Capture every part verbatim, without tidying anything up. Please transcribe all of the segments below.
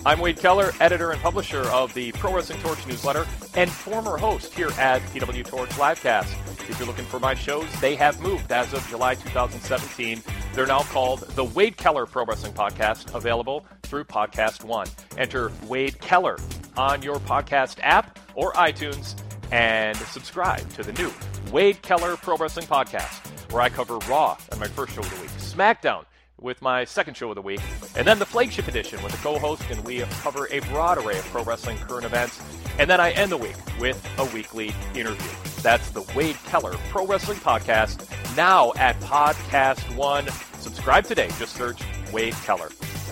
I'm Wade Keller, editor and publisher of the Pro Wrestling Torch newsletter and former host here at P W Torch Livecast. If you're looking for my shows, they have moved as of July two thousand seventeen. They're now called the Wade Keller Pro Wrestling Podcast, available through Podcast One. Enter Wade Keller on your podcast app or iTunes and subscribe to the new Wade Keller Pro Wrestling Podcast, where I cover Raw on my first show of the week, SmackDown with my second show of the week, and then the Flagship Edition with a co-host, and we cover a broad array of pro wrestling current events. And then I end the week with a weekly interview. That's the Wade Keller Pro Wrestling Podcast, now at Podcast One. Subscribe today. Just search Wade Keller.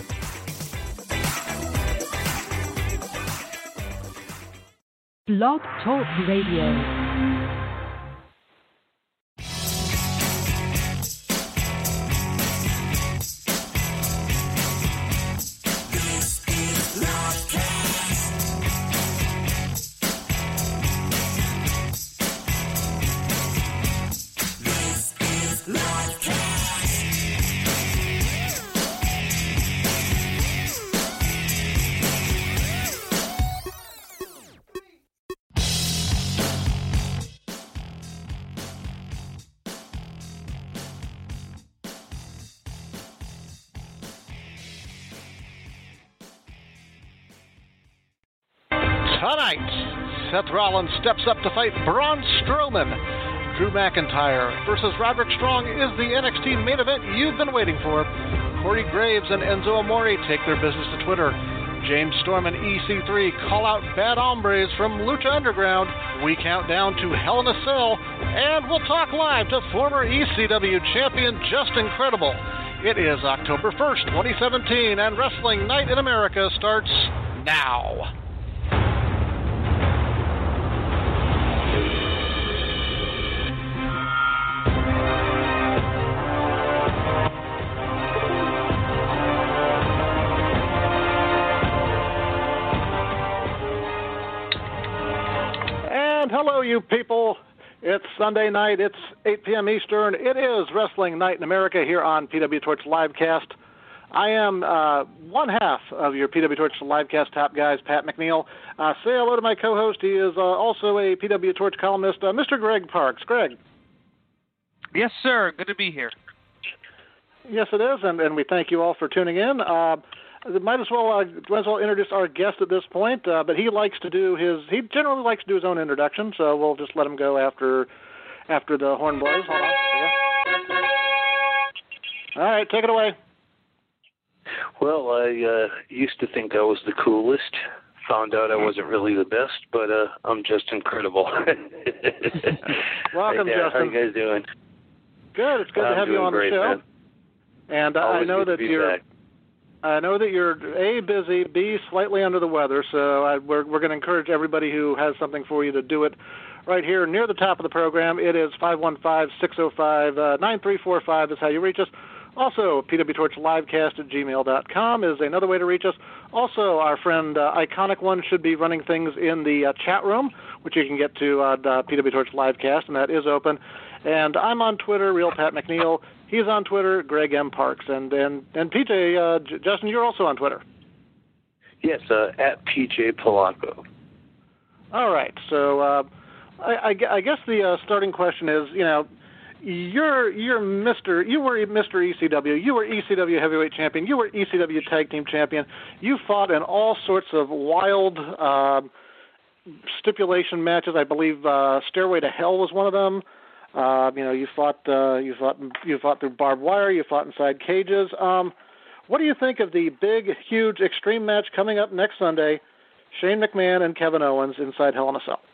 Blog Talk Radio. Tonight, Seth Rollins steps up to fight Braun Strowman. Drew McIntyre versus Roderick Strong is the N X T main event you've been waiting for. Corey Graves and Enzo Amore take their business to Twitter. James Storm and E C three call out bad hombres from Lucha Underground. We count down to Hell in a Cell, and we'll talk live to former E C W champion Just Incredible. It is October first, twenty seventeen, and Wrestling Night in America starts now. Hello, you people. It's Sunday night. It's eight p.m. Eastern. It is Wrestling Night in America here on P W Torch Livecast. I am uh, one half of your P W Torch Livecast top guys, Pat McNeil. Uh, say hello to my co-host. He is uh, also a P W Torch columnist, uh, Mister Greg Parks. Greg. Yes, sir. Good to be here. Yes, it is, and, and we thank you all for tuning in. Uh, Might as well uh, might as well introduce our guest at this point, uh, but he likes to do his he generally likes to do his own introduction, so we'll just let him go after after the horn blows. Hold on. Yeah. All right, take it away. Well, I uh, used to think I was the coolest. Found out I wasn't really the best, but uh, I'm just incredible. Welcome, hey, Dad, Justin. How you guys doing? Good. It's good I'm to have you on great, the show. Man. And uh, I know that you're. Back. I know that you're A, busy, B, slightly under the weather, so I, we're, we're going to encourage everybody who has something for you to do it right here near the top of the program. It is five one five, six oh five, nine three four five is how you reach us. Also, P W Torch Livecast at gmail dot com is another way to reach us. Also, our friend uh, Iconic One should be running things in the uh, chat room, which you can get to uh, the P W Torch Livecast, and that is open. And I'm on Twitter, Real Pat McNeil. He's on Twitter, Greg M. Parks. And and, and P J, uh, J- Justin, you're also on Twitter. Yes, uh, at P J Polanco. All right. So uh, I, I, I guess the uh, starting question is, you know, you're you're Mister You were Mister E C W. You were E C W Heavyweight Champion. You were E C W Tag Team Champion. You fought in all sorts of wild uh, stipulation matches. I believe uh, Stairway to Hell was one of them. Uh, you know, you fought, uh, you fought, you fought through barbed wire. You fought inside cages. Um, what do you think of the big, huge, extreme match coming up next Sunday? Shane McMahon and Kevin Owens inside Hell in a Cell.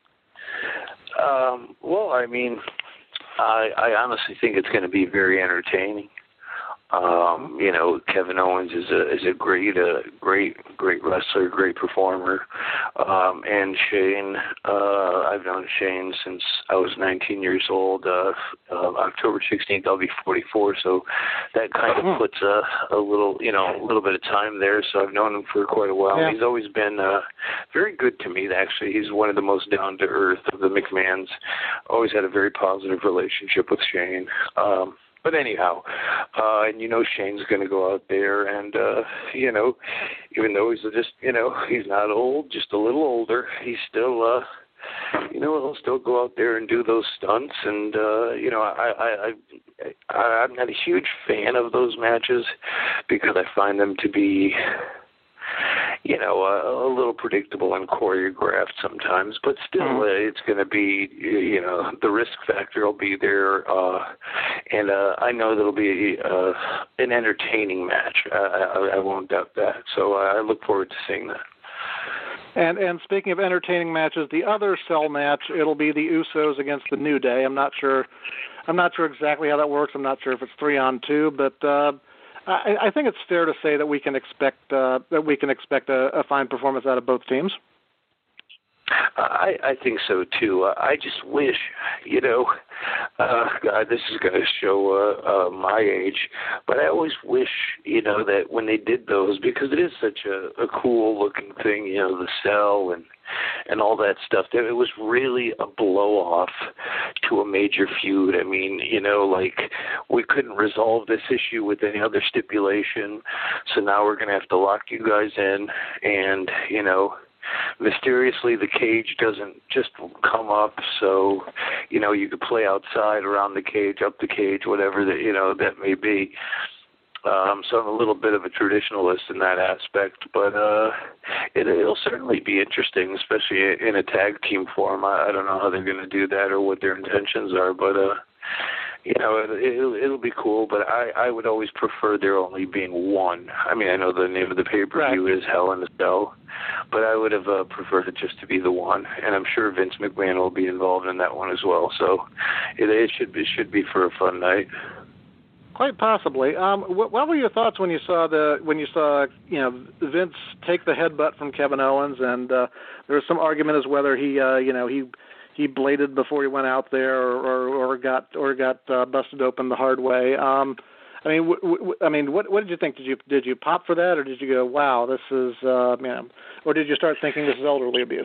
Um, well, I mean, I, I honestly think it's going to be very entertaining. Um, you know, Kevin Owens is a is a great, uh, great, great wrestler, great performer. Um, and Shane, uh, I've known Shane since I was nineteen years old. Uh, uh, October sixteenth, I'll be forty-four. So that kind of puts a, a little, you know, a little bit of time there. So I've known him for quite a while. Yeah. He's always been uh, very good to me. Actually, he's one of the most down to earth of the McMahons. Always had a very positive relationship with Shane. Um, But anyhow, uh, and you know Shane's going to go out there, and uh, you know, even though he's just, you know, he's not old, just a little older, he's still, uh, you know, he'll still go out there and do those stunts. And uh, you know, I, I, I, I'm not a huge fan of those matches because I find them to be, you know, uh, a little predictable and choreographed sometimes, but still, mm-hmm. uh, it's going to be, you know, the risk factor will be there, uh, and uh, I know that'll be uh, an entertaining match. I, I, I won't doubt that. So uh, I look forward to seeing that. And and speaking of entertaining matches, the other cell match, it'll be the Usos against the New Day. I'm not sure, I'm not sure exactly how that works. I'm not sure if it's three on two, but. Uh, I, I think it's fair to say that we can expect uh, that we can expect a, a fine performance out of both teams. I, I think so too. Uh, I just wish, you know, uh, God, this is going to show uh, uh, my age, but I always wish, you know, that when they did those, because it is such a, a cool looking thing, you know, the cell and and all that stuff, that it was really a blow-off to a major feud. I mean, you know, like, we couldn't resolve this issue with any other stipulation, so now we're going to have to lock you guys in, and, you know, mysteriously the cage doesn't just come up, so, you know, you could play outside, around the cage, up the cage, whatever that, you know, that may be. Um, so I'm a little bit of a traditionalist in that aspect, but uh, it, it'll certainly be interesting, especially in a tag team form. I, I don't know how they're going to do that or what their intentions are, but uh, you know, it, it'll, it'll be cool. But I, I would always prefer there only being one. I mean, I know the name of the pay-per-view right. is Hell in a Cell, but I would have uh, preferred it just to be the one. And I'm sure Vince McMahon will be involved in that one as well. So it, it should be should be for a fun night. Quite possibly. Um, what, what were your thoughts when you saw the when you saw you know Vince take the headbutt from Kevin Owens, and uh, there was some argument as whether he uh, you know he he bladed before he went out there, or or, or got or got uh, busted open the hard way. Um, I mean, w- w- I mean, what what did you think? Did you did you pop for that, or did you go, wow, this is uh, man, or did you start thinking this is elderly abuse?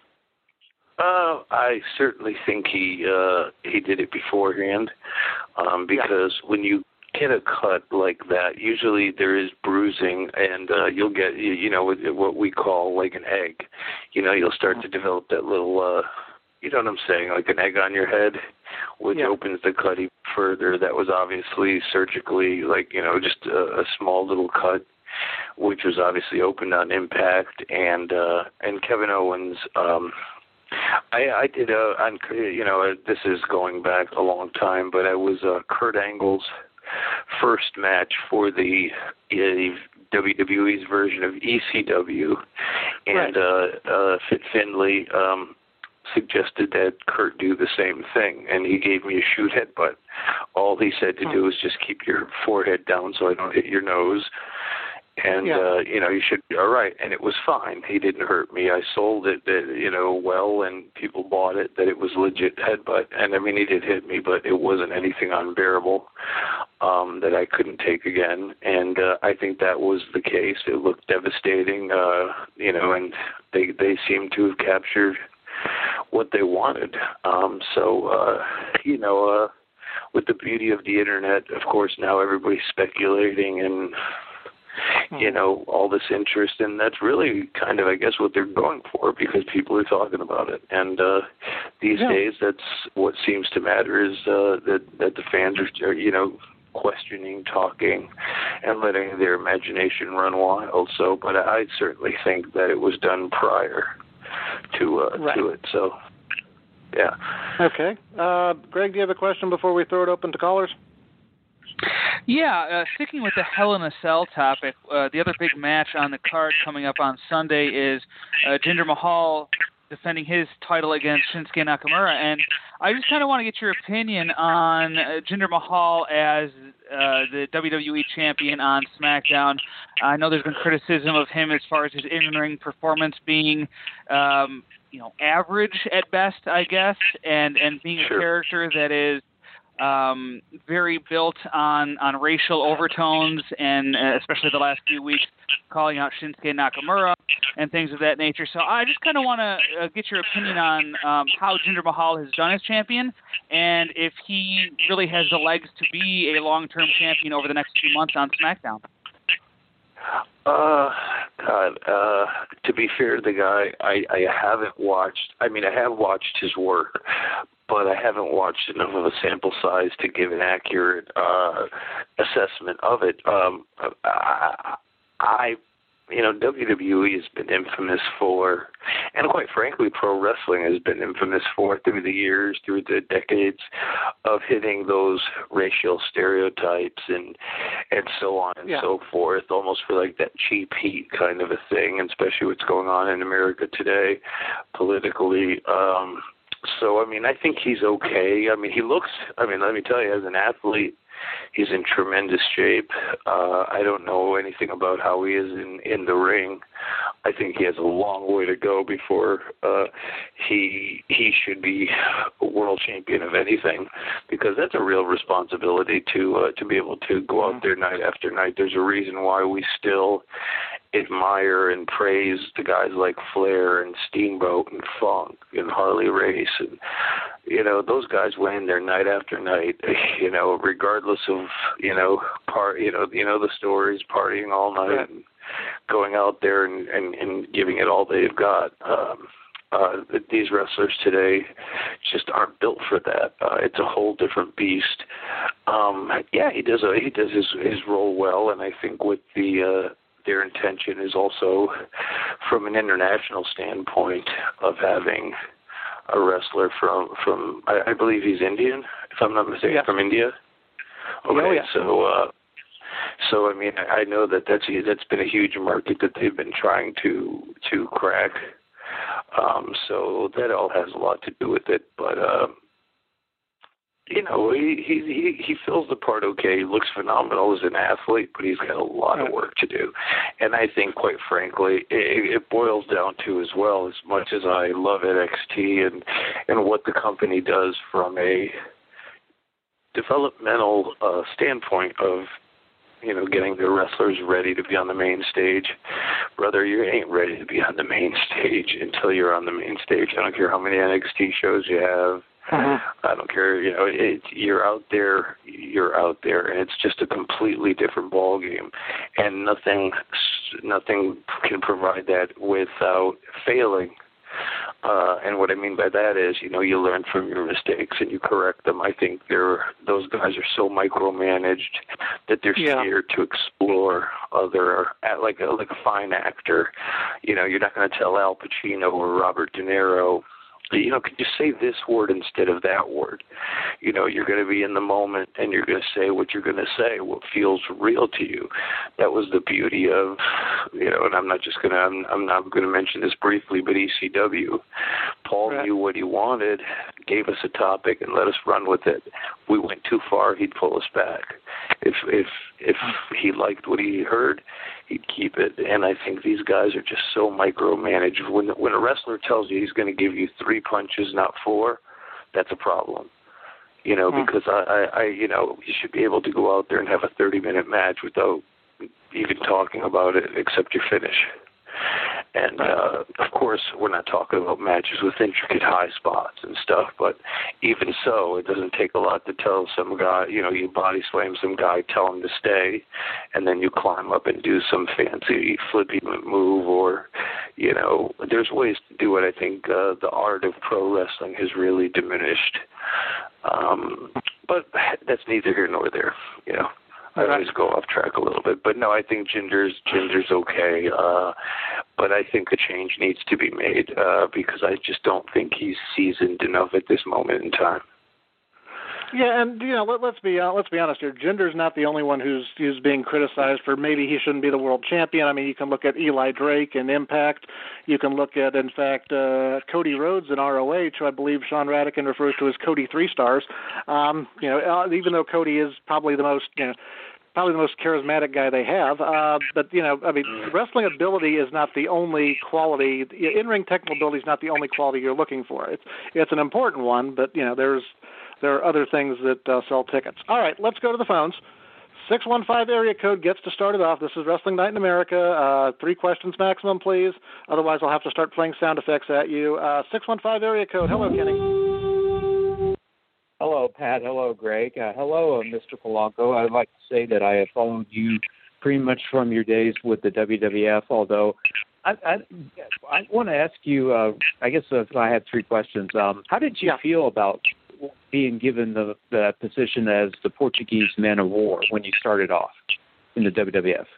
Uh, I certainly think he uh, he did it beforehand, um, because yeah. when you get a cut like that, usually there is bruising, and uh, you'll get, you know, what we call like an egg. You know, you'll start to develop that little, uh, you know what I'm saying, like an egg on your head, which yeah. opens the cut even further. That was obviously surgically, like, you know, just a, a small little cut, which was obviously opened on impact. And uh, and Kevin Owens, um, I, I did, a, on, you know, this is going back a long time, but I was uh, Kurt Angle's first match for the uh, W W E's version of E C W, and right. uh, uh, Fit Finlay um, suggested that Kurt do the same thing, and he gave me a shoot headbutt. All he said to do is just keep your forehead down so I don't hit your nose. And, yeah. uh, you know, you should be all right. And it was fine. He didn't hurt me. I sold it, uh, you know, well, and people bought it, that it was legit headbutt. And, I mean, he did hit me, but it wasn't anything unbearable um, that I couldn't take again. And uh, I think that was the case. It looked devastating, uh, you know, and they, they seemed to have captured what they wanted. Um, so, uh, you know, uh, with the beauty of the Internet, of course, now everybody's speculating and, you know, all this interest, and that's really kind of, I guess, what they're going for, because people are talking about it. And uh, these yeah. days, that's what seems to matter, is uh, that, that the fans are, you know, questioning, talking, and letting their imagination run wild. So, but I certainly think that it was done prior to uh, right. to it. So, yeah. Okay. Uh, Greg, do you have a question before we throw it open to callers? Yeah, uh, sticking with the Hell in a Cell topic, uh, the other big match on the card coming up on Sunday is uh, Jinder Mahal defending his title against Shinsuke Nakamura, and I just kind of want to get your opinion on uh, Jinder Mahal as uh, the W W E champion on SmackDown. I know there's been criticism of him as far as his in-ring performance being, um, you know, average at best, I guess, and, and being a sure. character that is Um, very built on, on racial overtones, and uh, especially the last few weeks, calling out Shinsuke Nakamura. and things of that nature. So I just kind of want to uh, get your opinion on um, how Jinder Mahal has done as champion, and if he really has the legs to be a long-term champion over the next few months on SmackDown. Uh, God, uh, to be fair to the guy, I, I haven't watched, I mean, I have watched his work, but I haven't watched enough of a sample size to give an accurate uh, assessment of it. Um, I, I You know, W W E has been infamous for, and quite frankly, pro wrestling has been infamous for through the years, through the decades, of hitting those racial stereotypes and and so on and yeah. so forth, almost for like that cheap heat kind of a thing, and especially what's going on in America today politically. Um, so, I mean, I think he's okay. I mean, he looks, I mean, let me tell you, as an athlete, he's in tremendous shape. Uh, I don't know anything about how he is in, in the ring. I think he has a long way to go before uh, he he should be a world champion of anything, because that's a real responsibility to uh, to be able to go out there night after night. There's a reason why we still admire and praise the guys like Flair and Steamboat and Funk and Harley Race, and you know, those guys went in there night after night, you know, regardless of, you know, part, you know, you know the stories, partying all night yeah. and going out there and, and, and giving it all they've got. Um, uh, these wrestlers today just aren't built for that. Uh, it's a whole different beast. Um, yeah, he does a, he does his his role well, and I think with the uh, their intention is also, from an international standpoint, of having a wrestler from, from I, I believe he's Indian, if I'm not mistaken, yeah. from India. Okay, oh, yeah. so uh, so I mean, I know that that's that's been a huge market that they've been trying to to crack. Um, so that all has a lot to do with it, but. Uh, You know, he, he he fills the part okay. He looks phenomenal as an athlete, but he's got a lot of work to do. And I think, quite frankly, it, it boils down to as well, as much as I love N X T and, and what the company does from a developmental uh, standpoint of, you know, getting the wrestlers ready to be on the main stage. Brother, you ain't ready to be on the main stage until you're on the main stage. I don't care how many N X T shows you have. Uh-huh. I don't care, you know, it, you're out there, you're out there, and it's just a completely different ball game, and nothing, nothing can provide that without failing. Uh, and what I mean by that is, you know, you learn from your mistakes and you correct them. I think they're those guys are so micromanaged that they're yeah. scared to explore other, like a, like a fine actor. You know, you're not going to tell Al Pacino or Robert De Niro, you know, could you say this word instead of that word? You know, you're going to be in the moment and you're going to say what you're going to say, what feels real to you. That was the beauty of, you know, and I'm not just going to, I'm, I'm not going to mention this briefly, but E C W. Paul right. knew what he wanted, gave us a topic, and let us run with it. If we went too far, he'd pull us back. If if if he liked what he heard, he'd keep it. And I think these guys are just so micromanaged. When when a wrestler tells you he's going to give you three punches, not four, that's a problem. You know, mm. because I, I, I, you know, you should be able to go out there and have a thirty-minute match without even talking about it, except your finish. And, uh, of course, we're not talking about matches with intricate high spots and stuff, but even so, it doesn't take a lot to tell some guy, you know, you body slam some guy, tell him to stay, and then you climb up and do some fancy flippy move, or, you know, there's ways to do it. I think uh, the art of pro wrestling has really diminished. Um, but that's neither here nor there, you know. I always go off track a little bit, but no, I think Jinder's Jinder's okay. Uh, but I think a change needs to be made uh, because I just don't think he's seasoned enough at this moment in time. Yeah, and you know, let, let's be uh, let's be honest here. Jinder's not the only one who's who's being criticized for maybe he shouldn't be the world champion. I mean, you can look at Eli Drake and Impact. You can look at, in fact, uh, Cody Rhodes in R O H, who I believe Sean Radican refers to as Cody Three Stars. Um, you know, uh, even though Cody is probably the most, you know, probably the most charismatic guy they have. Uh, but, you know, I mean, wrestling ability is not the only quality. In-ring technical ability is not the only quality you're looking for. It's it's an important one, but, you know, there's there are other things that uh, sell tickets. All right, let's go to the phones. six one five area code gets to start it off. This is Wrestling Night in America. Uh, three questions maximum, please. Otherwise, I'll have to start playing sound effects at you. Uh, six one five area code. Hello, Kenny. Hello, Pat. Hello, Greg. Uh, hello, uh, Mister Polanco. I'd like to say that I have followed you pretty much from your days with the W W F, although I, I, I want to ask you, uh, I guess if I have three questions. Um, how did you yeah. feel about being given the, the position as the Portuguese man of war when you started off in the W W F?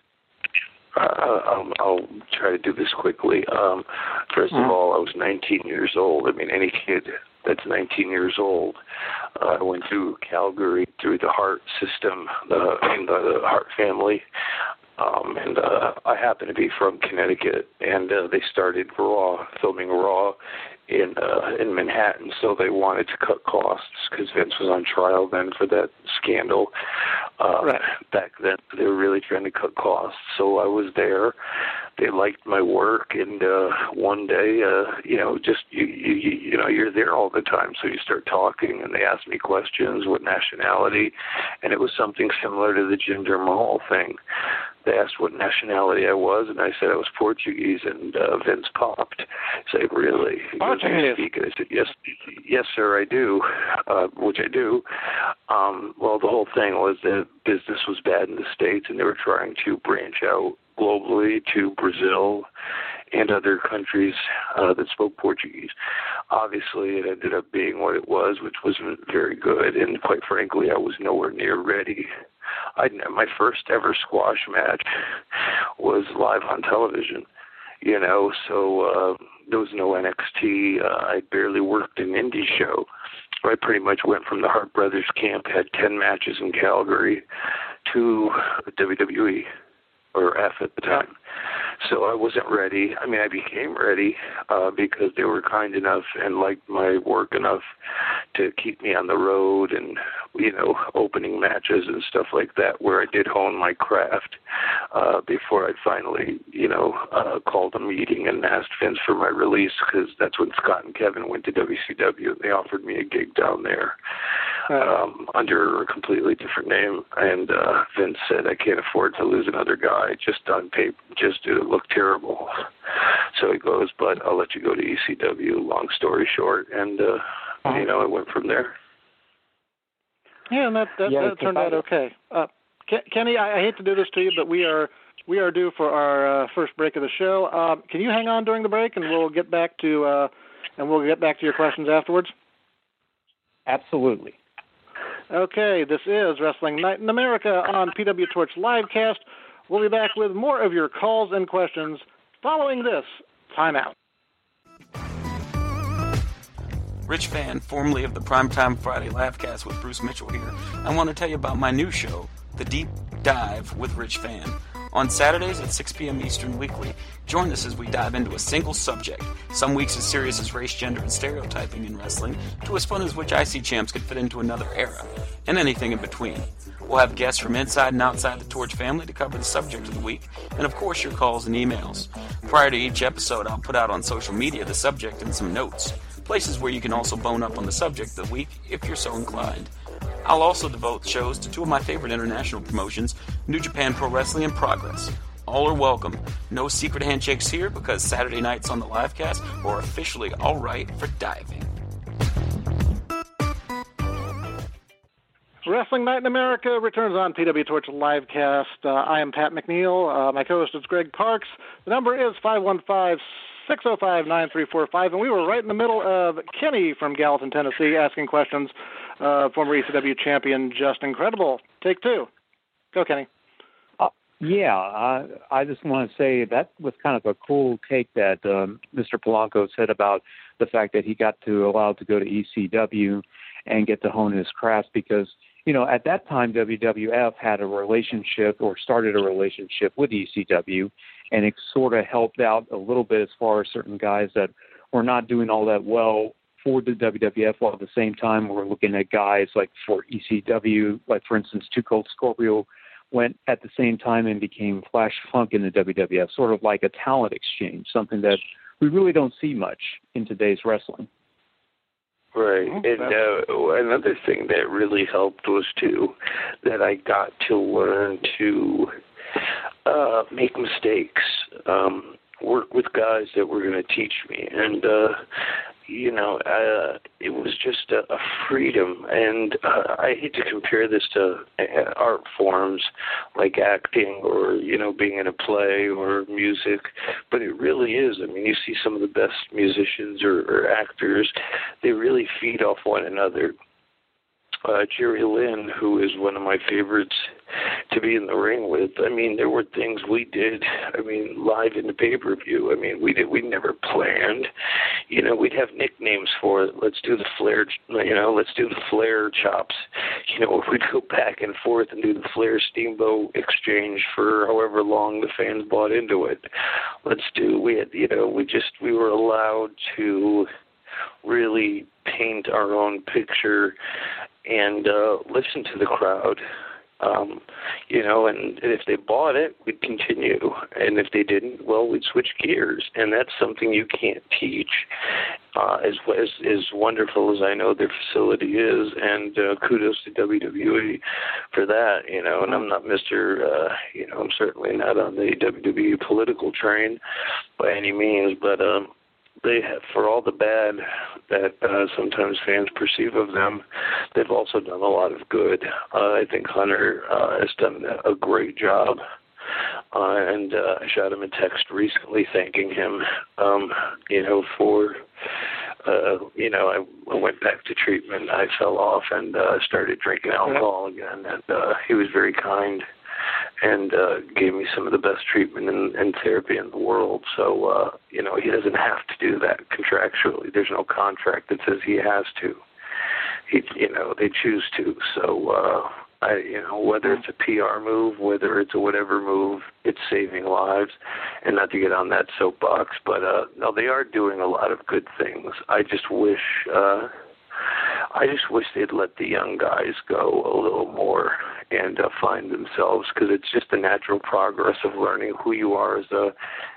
Uh, um, I'll try to do this quickly. Um, first of all, I was nineteen years old. I mean, any kid that's nineteen years old. Uh, I went through Calgary through the Hart system, the, in the, the Hart family. Um, and uh, I happen to be from Connecticut, and uh, they started Raw, filming Raw in uh, in Manhattan, so they wanted to cut costs because Vince was on trial then for that scandal. Uh, right. Back then, they were really trying to cut costs, so I was there. They liked my work, and uh, one day, uh, you know, just you, you you know, you're there all the time, so you start talking, and they asked me questions, what nationality, and it was something similar to the Jinder Mahal thing. They asked what nationality I was, and I said I was Portuguese, and uh, Vince popped. Say, really? He goes, "You speak?" And I said, yes, yes, sir, I do, uh, which I do. Um, well, the whole thing was that business was bad in the States, and they were trying to branch out globally to Brazil and other countries uh, that spoke Portuguese. Obviously, it ended up being what it was, which wasn't very good, and quite frankly, I was nowhere near ready. I my first ever squash match was live on television, you know, so uh, there was no N X T. Uh, I barely worked an indie show. I pretty much went from the Hart Brothers camp, had ten matches in Calgary, to W W E, or F at the time. So I wasn't ready. I mean, I became ready uh, because they were kind enough and liked my work enough to keep me on the road and, you know, opening matches and stuff like that, where I did hone my craft uh, before I finally, you know, uh, called a meeting and asked Vince for my release, because that's when Scott and Kevin went to W C W. They offered me a gig down there um, under a completely different name, and uh, Vince said, I can't afford to lose another guy just on paper, just to look terrible. So he goes, but I'll let you go to E C W, long story short, and, uh, you know, I went from there. Yeah, and that, that, yeah, that turned out okay. Uh, Kenny, I, I hate to do this to you, but we are we are due for our uh, first break of the show. Uh, can you hang on during the break, and we'll get back to uh, and we'll get back to your questions afterwards? Absolutely. Okay, this is Wrestling Night in America on P W Torch Livecast. We'll be back with more of your calls and questions following this timeout. Rich Fann, formerly of the Primetime Friday Livecast with Bruce Mitchell here. I want to tell you about my new show, The Deep Dive with Rich Fann. On Saturdays at six p.m. Eastern weekly, join us as we dive into a single subject. Some weeks as serious as race, gender, and stereotyping in wrestling, to as fun as which I C champs could fit into another era, and anything in between. We'll have guests from inside and outside the Torch family to cover the subject of the week, and of course your calls and emails. Prior to each episode, I'll put out on social media the subject and some notes, places where you can also bone up on the subject of the week if you're so inclined. I'll also devote shows to two of my favorite international promotions, New Japan Pro Wrestling and Progress. All are welcome. No secret handshakes here, because Saturday nights on the Livecast are officially all right for diving. Wrestling Night in America returns on P W Torch Livecast. Uh, I am Pat McNeil. Uh, my co-host is Greg Parks. The number is five one five, six oh five, nine three four five, and we were right in the middle of Kenny from Gallatin, Tennessee, asking questions. Uh, former E C W champion, just incredible. Take two. Go, Kenny. Uh, yeah, I, I just want to say that was kind of a cool take that um, Mister Polanco said about the fact that he got to allow to go to E C W and get to hone his craft, because, you know, at that time, W W F had a relationship or started a relationship with E C W, and it sort of helped out a little bit as far as certain guys that were not doing all that well for the W W F, while at the same time we're looking at guys like for E C W, like for instance, Too Cold Scorpio went at the same time and became Flash Funk in the W W F, sort of like a talent exchange, something that we really don't see much in today's wrestling. Right. And uh, another thing that really helped was, too, that I got to learn to uh, make mistakes, um, work with guys that were going to teach me. And, uh, you know, uh, it was just a, a freedom. And uh, I hate to compare this to uh, art forms like acting or, you know, being in a play or music, but it really is. I mean, you see some of the best musicians or, or actors, they really feed off one another. Uh, Jerry Lynn, who is one of my favorites to be in the ring with. I mean, there were things we did, I mean, live in the pay-per-view. I mean, we did, we never planned. You know, we'd have nicknames for it. Let's do the Flair, you know, let's do the Flair chops. You know, we'd go back and forth and do the Flair Steamboat exchange for however long the fans bought into it. Let's do, we had, you know, we just, we were allowed to really paint our own picture and uh, listen to the crowd, um, you know, and, and if they bought it, we'd continue. And if they didn't, well, we'd switch gears. And that's something you can't teach, uh, as, as as wonderful as I know their facility is. And uh, kudos to W W E for that, you know. And I'm not Mister, uh, you know, I'm certainly not on the W W E political train by any means, but um, they have, for all the bad that uh, sometimes fans perceive of them, they've also done a lot of good. Uh, I think Hunter uh, has done a great job, uh, and uh, I shot him a text recently thanking him, um, you know, for, uh, you know, I went back to treatment. I fell off and uh, started drinking alcohol again, and uh, he was very kind and uh, gave me some of the best treatment and, and therapy in the world. So, uh, you know, he doesn't have to do that contractually. There's no contract that says he has to. He, you know, they choose to. So, uh, I, you know, whether it's a P R move, whether it's a whatever move, it's saving lives. And not to get on that soapbox, but uh, no, they are doing a lot of good things. I just wish, uh, I just wish they'd let the young guys go a little more and uh, find themselves, because it's just the natural progress of learning who you are as a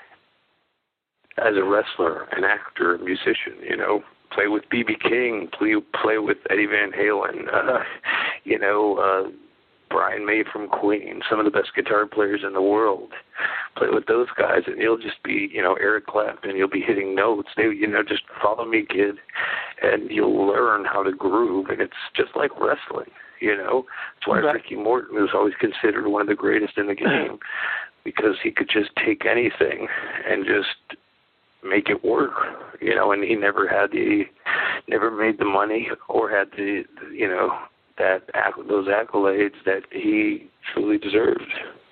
as a wrestler, an actor, a musician. You know, play with B B King, play play with Eddie Van Halen. Uh, you know, uh, Brian May from Queen, some of the best guitar players in the world. Play with those guys, and you'll just be, you know, Eric Clapton. You'll be hitting notes. They, you know, just follow me, kid, and you'll learn how to groove. And it's just like wrestling. You know, that's why right. Ricky Morton was always considered one of the greatest in the game, because he could just take anything and just make it work. You know, and he never had the, never made the money or had the, you know, that those accolades that he truly deserved.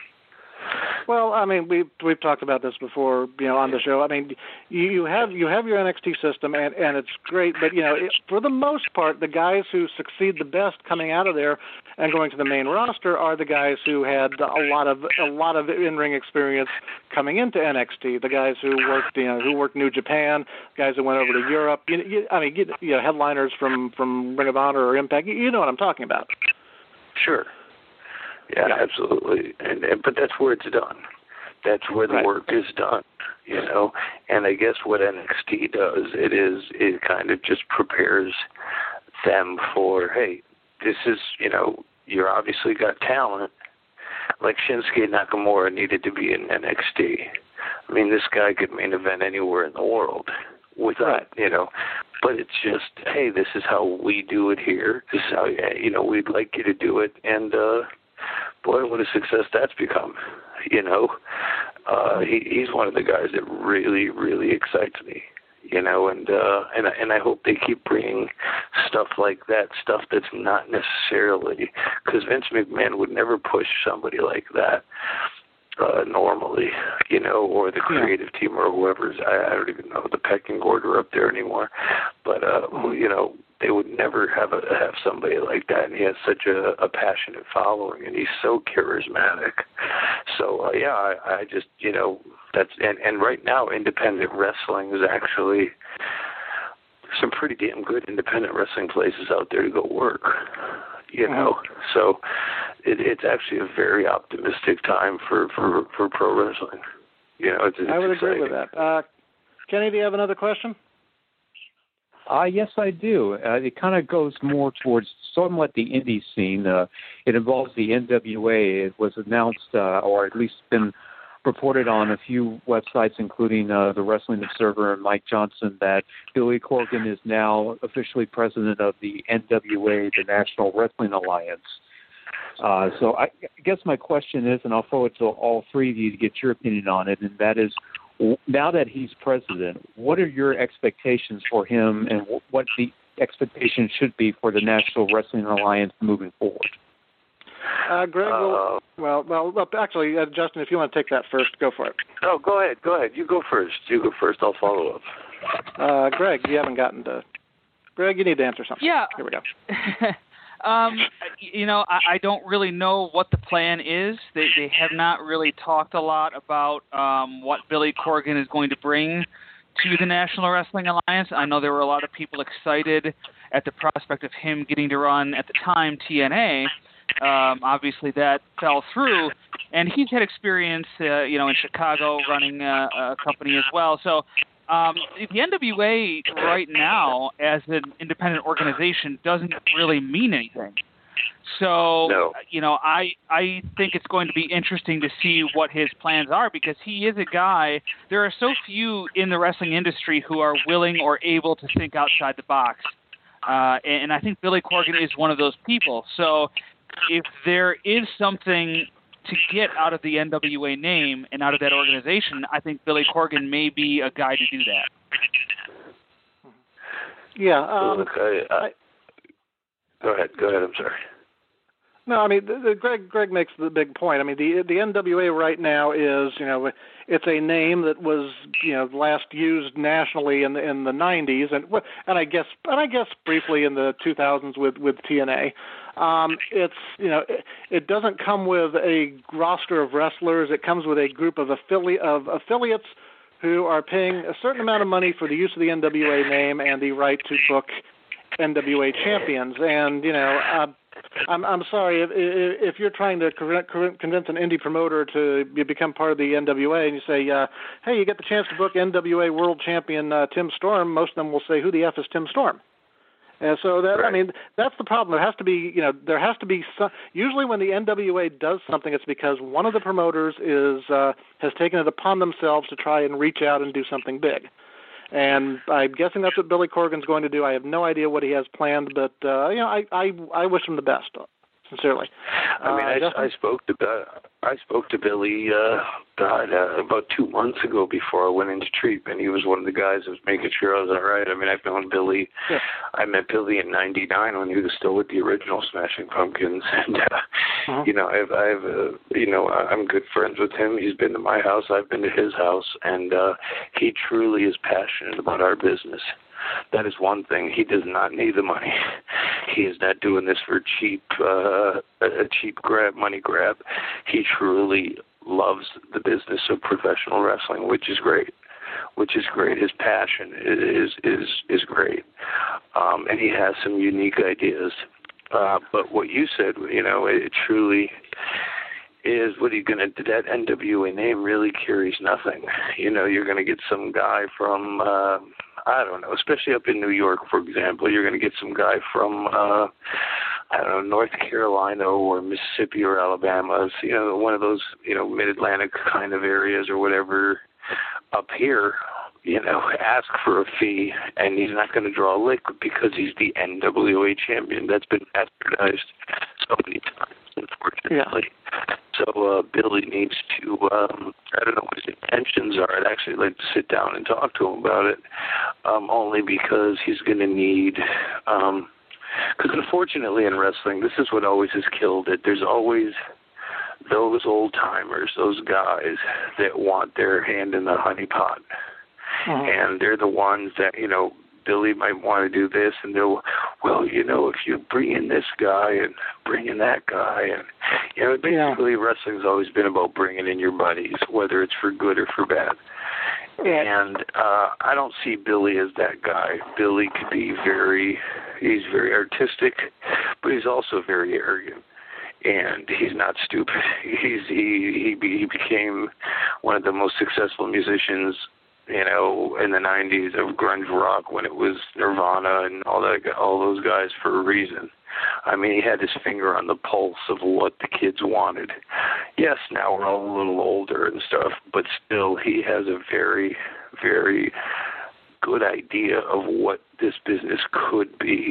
Well, I mean, we've we've talked about this before, you know, on the show. I mean, you, you have you have your N X T system, and, and it's great. But you know, it, for the most part, the guys who succeed the best coming out of there and going to the main roster are the guys who had a lot of a lot of in-ring experience coming into N X T. The guys who worked, you know, who worked New Japan, guys who went over to Europe. You, you, I mean, you, you know, headliners from from Ring of Honor or Impact. You, you know what I'm talking about. Sure. Yeah, yeah, absolutely. And, and but that's where it's done. That's where the right. work is done, you know. And I guess what N X T does, it is it kind of just prepares them for, hey, this is, you know, you're obviously got talent. Like Shinsuke Nakamura needed to be in N X T. I mean, this guy could main event anywhere in the world without, right. you know. But it's just, hey, this is how we do it here. This is how, you know, we'd like you to do it. And, uh, boy, what a success that's become, you know. Uh, he, he's one of the guys that really, really excites me, you know, and, uh, and, and I hope they keep bringing stuff like that, stuff that's not necessarily, because Vince McMahon would never push somebody like that uh, normally, you know, or the creative team or whoever's, I, I don't even know the pecking order up there anymore, but, uh, you know, they would never have a, have somebody like that, and he has such a, a passionate following, and he's so charismatic. So uh, yeah, I, I just you know that's and, and right now independent wrestling is actually some pretty damn good independent wrestling places out there to go work. You know, mm-hmm. so it, it's actually a very optimistic time for, for, for pro wrestling. You know, it's, it's I would exciting. agree with that. Uh, Kenny, do you have another question? Uh, yes, I do. Uh, it kind of goes more towards somewhat the indie scene. Uh, it involves the N W A. It was announced, uh, or at least been reported on a few websites, including uh, the Wrestling Observer and Mike Johnson, that Billy Corgan is now officially president of the N W A, the National Wrestling Alliance. Uh, so I, I guess my question is, and I'll throw it to all three of you to get your opinion on it, and that is, now that he's president, what are your expectations for him, and what the expectations should be for the National Wrestling Alliance moving forward? Uh, Greg, uh, well, well, well, actually, uh, Justin, if you want to take that first, go for it. Oh, go ahead, go ahead. You go first. You go first. I'll follow up. Uh, Greg, you haven't gotten to. Greg, you need to answer something. Yeah. Here we go. Um, you know, I, I don't really know what the plan is. They they have not really talked a lot about um, what Billy Corgan is going to bring to the National Wrestling Alliance. I know there were a lot of people excited at the prospect of him getting to run, at the time, T N A. Um, obviously, that fell through, and he's had experience, uh, you know, in Chicago running a, a company as well. So. Um, the N W A right now, as an independent organization, doesn't really mean anything. So, no. you know, I I think it's going to be interesting to see what his plans are, because he is a guy. There are so few in the wrestling industry who are willing or able to think outside the box, uh, and, and I think Billy Corgan is one of those people. So, if there is something to get out of the N W A name and out of that organization, I think Billy Corgan may be a guy to do that. Yeah. Um, Look, I, I, I, go ahead. Go ahead. I'm sorry. No, I mean, the, the, Greg. Greg makes the big point. I mean, the the N W A right now is, you know, it's a name that was, you know, last used nationally in the in the nineties, and and I guess and I guess briefly in the two thousands with with T N A. Um, it's, you know, it, it doesn't come with a roster of wrestlers. It comes with a group of affili- of affiliates who are paying a certain amount of money for the use of the N W A name and the right to book N W A champions. And, you know, uh, I'm I'm sorry if if you're trying to convince an indie promoter to become part of the N W A, and you say, uh, hey, you get the chance to book N W A World Champion uh, Tim Storm, most of them will say, who the F is Tim Storm? And so that, right. I mean, that's the problem. There has to be, you know, there has to be some, usually when the N W A does something, it's because one of the promoters is uh, has taken it upon themselves to try and reach out and do something big. And I'm guessing that's what Billy Corgan's going to do. I have no idea what he has planned, but uh, you know, I, I I wish him the best, sincerely. I mean, uh, I, I spoke to I spoke to Billy uh, God uh, about two months ago before I went into treatment. He was one of the guys that was making sure I was all right. I mean, I've known Billy. Yeah. I met Billy in ninety-nine when he was still with the original Smashing Pumpkins, and uh, uh-huh. you know, I've I've uh, you know I'm good friends with him. He's been to my house. I've been to his house, and uh, he truly is passionate about our business. That is one thing. He does not need the money. He is not doing this for cheap, uh, a cheap grab, money grab. He truly loves the business of professional wrestling, which is great. Which is great. His passion is is is great, um, and he has some unique ideas. Uh, but what you said, you know, it truly is. What are you going to do? That N W A name really carries nothing. You know, you're going to get some guy from. Uh, I don't know, especially up in New York, for example, you're going to get some guy from, uh, I don't know, North Carolina or Mississippi or Alabama, you know, one of those, you know, mid-Atlantic kind of areas or whatever up here, you know, ask for a fee, and he's not going to draw a lick because he's the N W A champion. That's been bastardized so many times, unfortunately. Yeah. So uh, Billy needs to, um, I don't know what his intentions are. I'd actually like to sit down and talk to him about it, um, only because he's going to need, because um, unfortunately in wrestling, this is what always has killed it. There's always those old-timers, those guys that want their hand in the honey pot. Mm-hmm. And they're the ones that, you know, Billy might want to do this, and they'll, well, you know, if you bring in this guy and bring in that guy, and, you know, basically yeah. wrestling's always been about bringing in your buddies, whether it's for good or for bad. Yeah. And uh, I don't see Billy as that guy. Billy could be very, he's very artistic, but he's also very arrogant. And he's not stupid. He's he, he he became one of the most successful musicians you know, in the nineties of grunge rock when it was Nirvana and all that, all those guys for a reason. I mean, he had his finger on the pulse of what the kids wanted. Yes, now we're all a little older and stuff, but still he has a very, very good idea of what this business could be.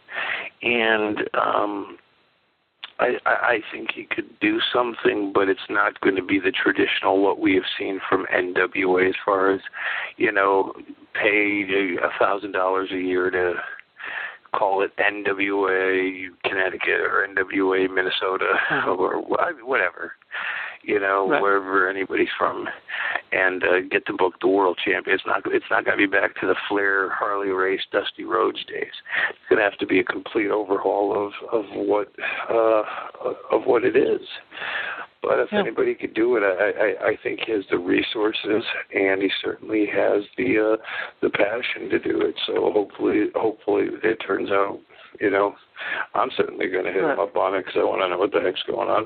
And um, I, I think he could do something, but it's not going to be the traditional what we have seen from N W A as far as, you know, pay a thousand dollars a year to call it N W A Connecticut or N W A Minnesota or whatever, you know, right. wherever anybody's from, and uh, get to book the world champion. It's not it's not going to be back to the Flair, Harley Race, Dusty Rhodes days. It's going to have to be a complete overhaul of of what uh, of what it is. But if yeah. anybody could do it, I, I, I think he has the resources, and he certainly has the uh, the passion to do it. So hopefully, hopefully it turns out. You know, I'm certainly going to hit right. him up on it because I want to know what the heck's going on.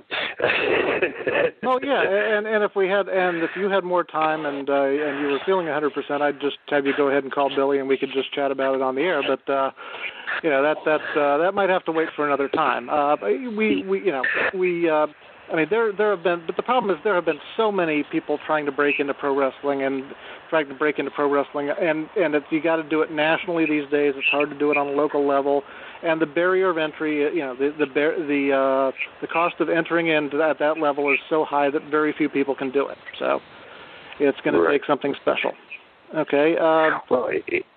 Well, yeah, and and if we had, and if you had more time and uh, and you were feeling one hundred percent, I'd just have you go ahead and call Billy, and we could just chat about it on the air. But uh, you know, that that uh, that might have to wait for another time. Uh, we we you know we. Uh, I mean, there there have been, but the problem is there have been so many people trying to break into pro wrestling and trying to break into pro wrestling, and and it's, you got to do it nationally these days. It's hard to do it on a local level, and the barrier of entry, you know, the the the uh, the cost of entering into at that level is so high that very few people can do it. So it's going to take something special. Okay. Uh, well, it, it,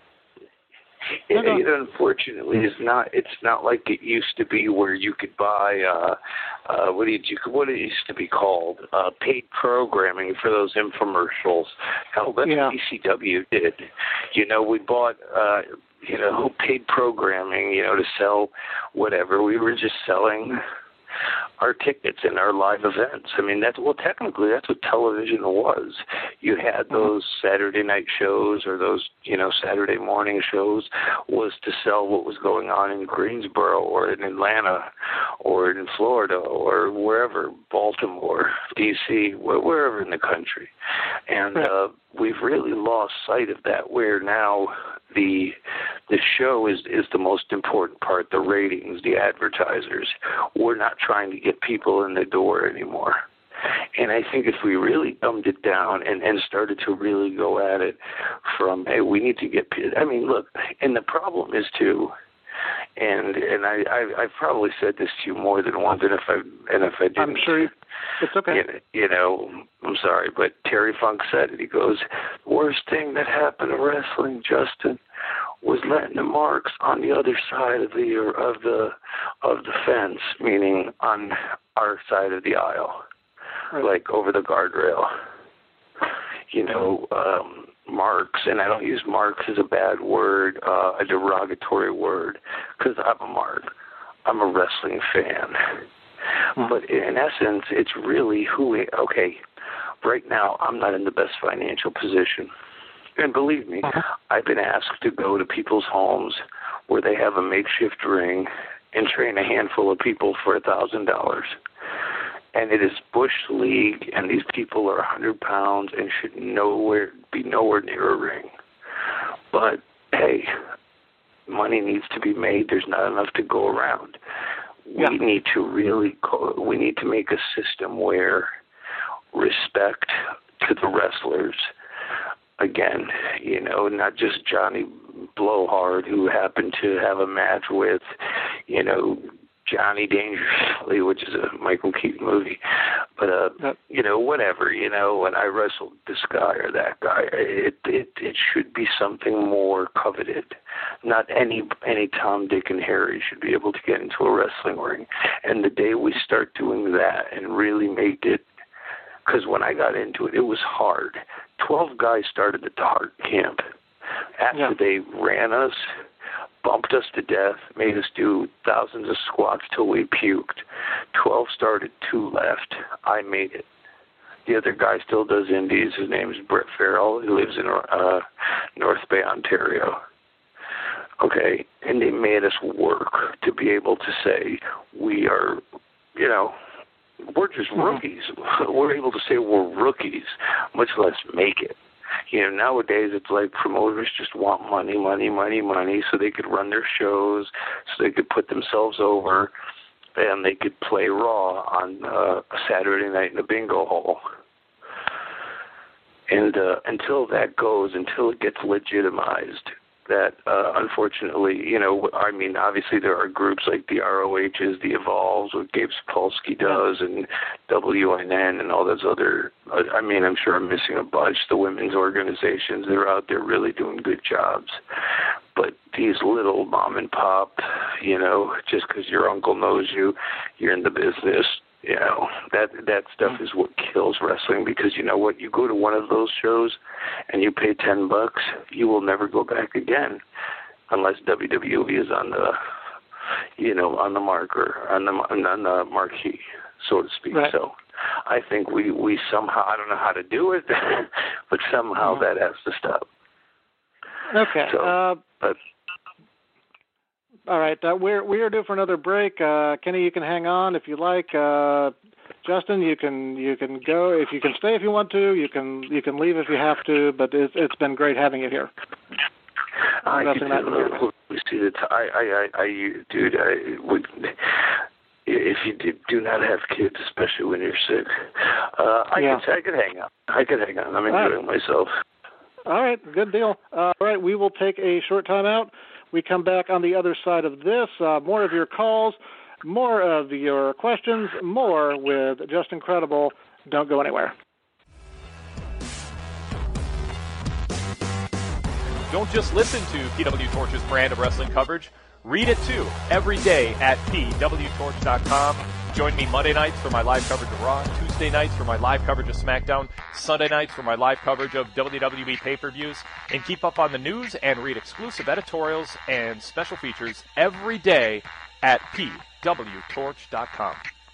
It, it unfortunately is not. It's not like it used to be, where you could buy uh, uh, what did you what it used to be called uh, paid programming for those infomercials. Hell, that's yeah. what E C W did. You know, we bought uh, you know paid programming, you know, to sell whatever. We were just selling our tickets and our live events. I mean, that's well, technically, that's what television was. You had those Saturday night shows or those, you know, Saturday morning shows was to sell what was going on in Greensboro or in Atlanta or in Florida or wherever, Baltimore, D C, wherever in the country. And uh, we've really lost sight of that, where now the the show is, is the most important part, the ratings, the advertisers. We're not trying to get people in the door anymore. And I think if we really dumbed it down and, and started to really go at it from, hey, we need to get – I mean, look, and the problem is, too, and and I, I, I've probably said this to you more than once, and if I, and if I didn't – I'm sure you, it's okay. You, you know, I'm sorry, but Terry Funk said it. He goes, the worst thing that happened to wrestling, Justin, was letting the marks on the other side of the of the of the fence, meaning on our side of the aisle, right. Like over the guardrail. You know, um, marks, and I don't use marks as a bad word, uh, a derogatory word, because I'm a mark. I'm a wrestling fan. Hmm. But in essence, it's really who we, okay, right now I'm not in the best financial position. And believe me, I've been asked to go to people's homes where they have a makeshift ring and train a handful of people for a thousand dollars. And it is Bush League, and these people are a hundred pounds and should nowhere be nowhere near a ring. But hey, money needs to be made. There's not enough to go around. Yeah. We need to really go, we need to make a system where respect to the wrestlers. Again, you know, not just Johnny Blowhard, who happened to have a match with, you know, Johnny Dangerously, which is a Michael Keaton movie. But, uh, yep. you know, whatever, you know, when I wrestled this guy or that guy, it, it it should be something more coveted. Not any any Tom, Dick, and Harry should be able to get into a wrestling ring. And the day we start doing that and really make it, because when I got into it, it was hard. Twelve guys started at the Hart camp. After yeah. they ran us, bumped us to death, made us do thousands of squats till we puked. Twelve started, two left. I made it. The other guy still does indies. His name is Brett Farrell. He lives in uh, North Bay, Ontario. Okay, and they made us work to be able to say we are, you know, we're just rookies. We're able to say we're rookies, much less make it. You know, nowadays it's like promoters just want money, money, money, money, so they could run their shows, so they could put themselves over, and they could play Raw on uh, a Saturday night in a bingo hall. And uh, until that goes, until it gets legitimized, that uh, unfortunately, you know, I mean, obviously there are groups like the R O H's, the Evolves, what Gabe Sapolsky does, and W N N and all those other, uh, I mean, I'm sure I'm missing a bunch, the women's organizations, they're out there really doing good jobs. But these little mom and pop, you know, just because your uncle knows you, you're in the business, you know, that that stuff is what kills wrestling, because you know what, you go to one of those shows and you pay ten bucks, you will never go back again unless W W E is on the, you know, on the marker, on the on the marquee, so to speak. Right. So I think we, we somehow, I don't know how to do it, but somehow mm-hmm. that has to stop. Okay. So, uh, but, all right, uh, we're we're due for another break. Uh, Kenny, you can hang on if you like. Uh, Justin, you can you can go if you can stay if you want to. You can you can leave if you have to. But it's it's been great having you here. I could see the t- I I I, I dude I would. If you do, do not have kids, especially when you're sick, uh, I yeah. could I could hang on. I could hang on. I'm enjoying right. myself. All right, good deal. Uh, all right, we will take a short time out. We come back on the other side of this. Uh, more of your calls, more of your questions, more with Just Incredible. Don't go anywhere. Don't just listen to P W Torch's brand of wrestling coverage. Read it too, every day at P W Torch dot com. Join me Monday nights for my live coverage of Raw, Tuesday nights for my live coverage of SmackDown, Sunday nights for my live coverage of W W E pay-per-views, and keep up on the news and read exclusive editorials and special features every day at P W Torch dot com.